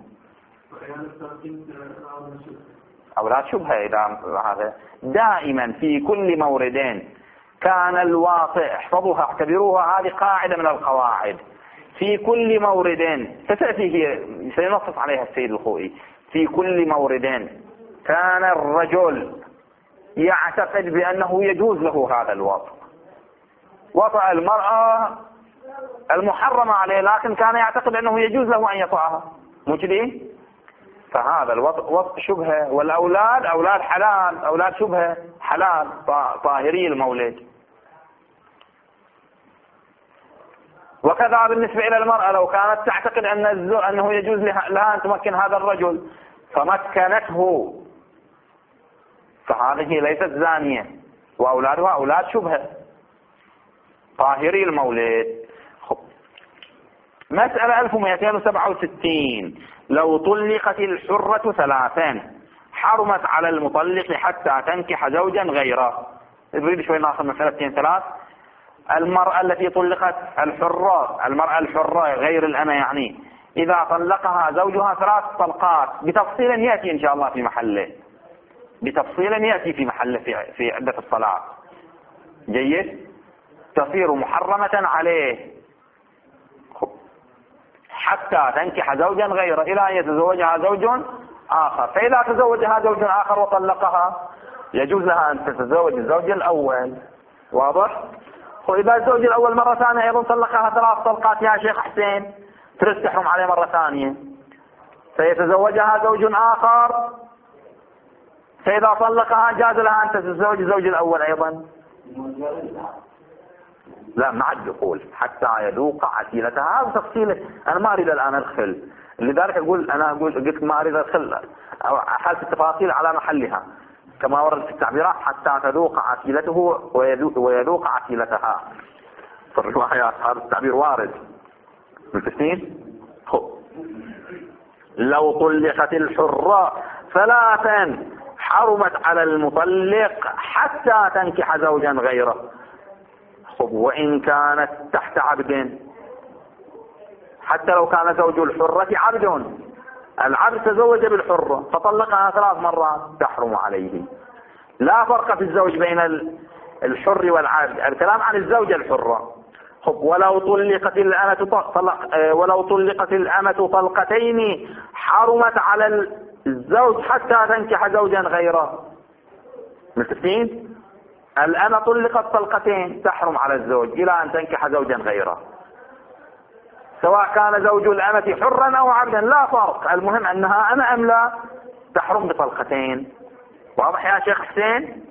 أولاد شبهة إذا هذا دائما في كل مورد كان الواقع، احفظوها اعتبروها هذه قاعدة من القواعد، في كل مورد سينصف عليها السيد الخوئي، في كل مورد كان الرجل يعتقد بأنه يجوز له هذا الوطء، وطأ المرأة المحرمة عليه لكن كان يعتقد أنه يجوز له أن يطأها، مو كذي؟ فهذا الوطء شبهة، والأولاد أولاد حلال، أولاد شبهة حلال طاهري المولد. وكذا بالنسبة إلى المرأة لو كانت تعتقد أنه يجوز لها أن تمكن هذا الرجل فمكنته فهذه ليست زانية، وأولادها أولاد شبهة طاهري المولد. مسألة 1267 لو طلقت الحرة ثلاثا حرمت على المطلق حتى تنكح زوجا غيره. نريد شوي ناخذ مسألتين ثلاث. المرأة التي طلقت المرأة الحرة غير الأنا يعني إذا طلقها زوجها 3 طلقات بتفصيل يأتي إن شاء الله في محله، بتفصيل يأتي في محله في عدة الطلاق، جيد، تصير محرمة عليه حتى تنكح زوجا غيره إلى أن يتزوجها زوج آخر. فإذا تزوجها زوج آخر وطلقها يجوز لها أن تتزوج الزوج الأول، واضح؟ وإذا الزوج الأول مرة ثانية أيضا طلقها 3 طلقات يا شيخ حسين ترد تحرم عليه مرة ثانية، فيتزوجها زوج آخر، فإذا طلقها جاز لها أن تتزوج الزوج الأول أيضا. لا مع الدخول حتى يذوق عسيلتها، هذا تفصيل أنا ما أريد الآن أدخل، لذلك قلت ما أريد أدخل أو أحالة التفاصيل على محلها كما ورد في التعبيرات حتى تذوق عسيلته ويذوق عسيلتها في الروايات، هذا التعبير وارد متفقين. لو طلقت الحرة 3 حرمت على المطلق حتى تنكح زوجا غيره، وإن كانت تحت عبد، حتى لو كان زوج الحرة عبد، العبد تزوج بالحرة فطلقها 3 مرات تحرم عليه. لا فرق في الزوج بين الحر والعبد، الكلام عن الزوجة الحرة. ولو طلقت الأمة طلقتين حرمت على الزوج حتى تنكح زوجا غيره. متفقين؟ الأمة طلقت طلقتين تحرم على الزوج إلى أن تنكح زوجا غيره، سواء كان زوج الأمة حرا أو عبدا لا فرق، المهم أنها أنا أم لا تحرم بطلقتين. واضح يا شيخ حسين؟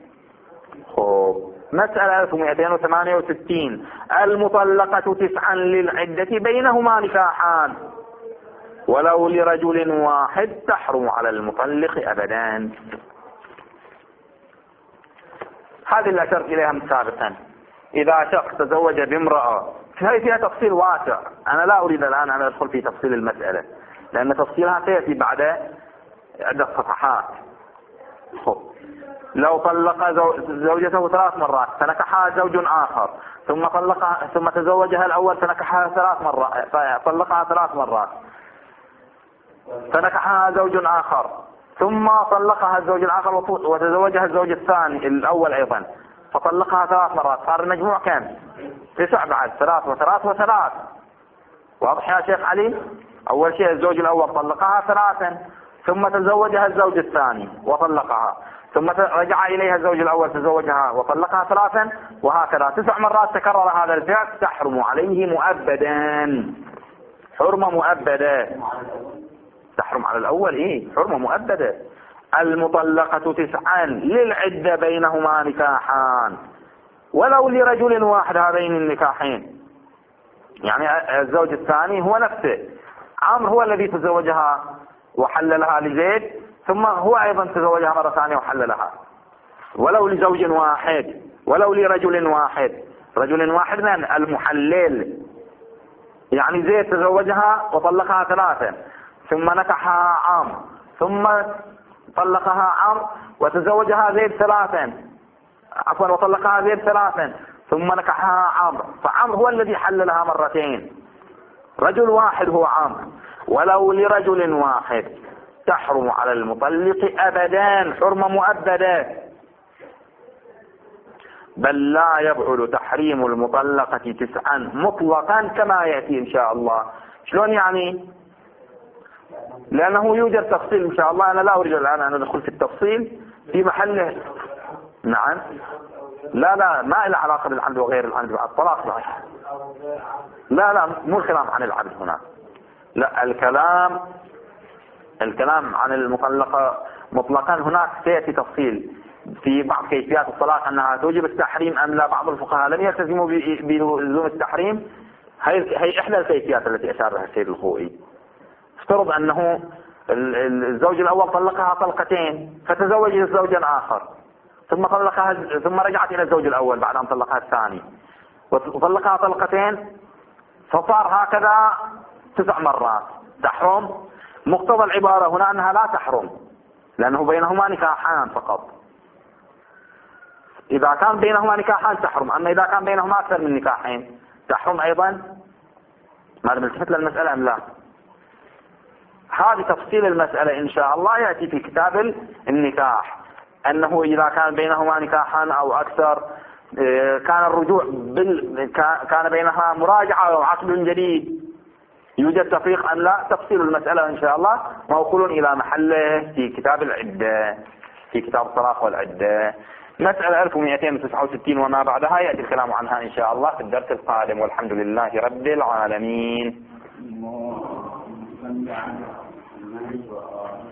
مسألة 1268 المطلقة 9 للعدة بينهما نكاحان ولو لرجل واحد تحرم على المطلق أبدا. هذه اللي أشرت إليها سابقا. إذا شخص تزوج بامرأة فيها تفصيل واسع، أنا لا أريد الآن أن أدخل في تفصيل المسألة لأن تفصيلها سيأتي بعد عدة صفحات. لو طلق زوجته 3 مرات فنكحها زوج آخر ثم تزوجها الأول فنكحها 3 مرات فطلقها 3 مرات فنكحها زوج آخر ثم طلقها الزوج الآخر وتزوجها الزوج الثاني الأول أيضا فطلقها 3 مرات، صار المجموع كم؟ 9 بعد 3 و3 و3. واضح يا شيخ علي؟ أول شيء الزوج الأول طلقها 3 ثم تزوجها الزوج الثاني وطلقها، ثم رجع إليها الزوج الأول تزوجها وطلقها 3، وهكذا 9 مرات تكرر هذا الفعل، تحرم عليه مؤبدا، حرمة مؤبدة. تحرم على الأول حرمة مؤبدة. المطلقة 9 للعدة بينهما نكاحان ولو لرجل واحد هذين النكاحين. يعني الزوج الثاني هو نفسه، عمرو هو الذي تزوجها وحللها لزيد، ثم هو أيضا تزوجها مرة ثانية وحللها، ولو لزوج واحد ولو لرجل واحد. رجل واحد من المحلل، يعني زيد تزوجها وطلقها 3، ثم نكحها عمرو، ثم طلقها عمرو وتزوجها زيد 3، عفوا وطلقها زيد 3، ثم نكحها عمرو، فعمرو هو الذي حللها مرتين، رجل واحد هو عمرو. ولو لرجل واحد تحرم على المطلق أبدا، حرمة مؤبدة. بل لا يبعد تحريم المطلقة 9 مطلقا كما يأتي إن شاء الله. شلون يعني؟ لأنه يوجد تفصيل إن شاء الله، أنا لا أريد الآن أن أدخل في التفصيل في محله. نعم، لا ما له علاقة بالعبد وغير العبد، الطلاق صحيح. لا مو الكلام عن العبد هنا، لا الكلام عن المطلقة مطلقا. هناك سيأتي تفصيل في بعض كيفيات الطلاق أنها توجب التحريم أم لا. بعض الفقهاء لم يلتزموا بلزوم التحريم. هي إحدى الكيفيات التي أشار لها السيد الخوئي. افترض أنه الزوج الأول طلقها طلقتين فتزوج زوجا آخر، ثم طلقها، ثم رجعت إلى الزوج الأول بعد أن طلقها الثاني وطلقها طلقتين، فصار هكذا 9 مرات. تحرم؟ مقتضى العبارة هنا أنها لا تحرم، لأنه بينهما نكاحان فقط. إذا كان بينهما نكاحان تحرم، أما إذا كان بينهما أكثر من نكاحين تحرم أيضا. ما نلتفت للمسألة أم لا؟ هذه تفصيل المسألة إن شاء الله يأتي في كتاب النكاح، أنه إذا كان بينهما نكاحان أو أكثر كان الرجوع كان بينها مراجعة أو عقد جديد، يوجد تفريق أم لا. تفصيل المسألة إن شاء الله موصول إلى محله في كتاب العدة، في كتاب الطلاق والعدة. مسألة 1269 وما بعدها يأتي الكلام عنها إن شاء الله في الدرس القادم، والحمد لله رب العالمين.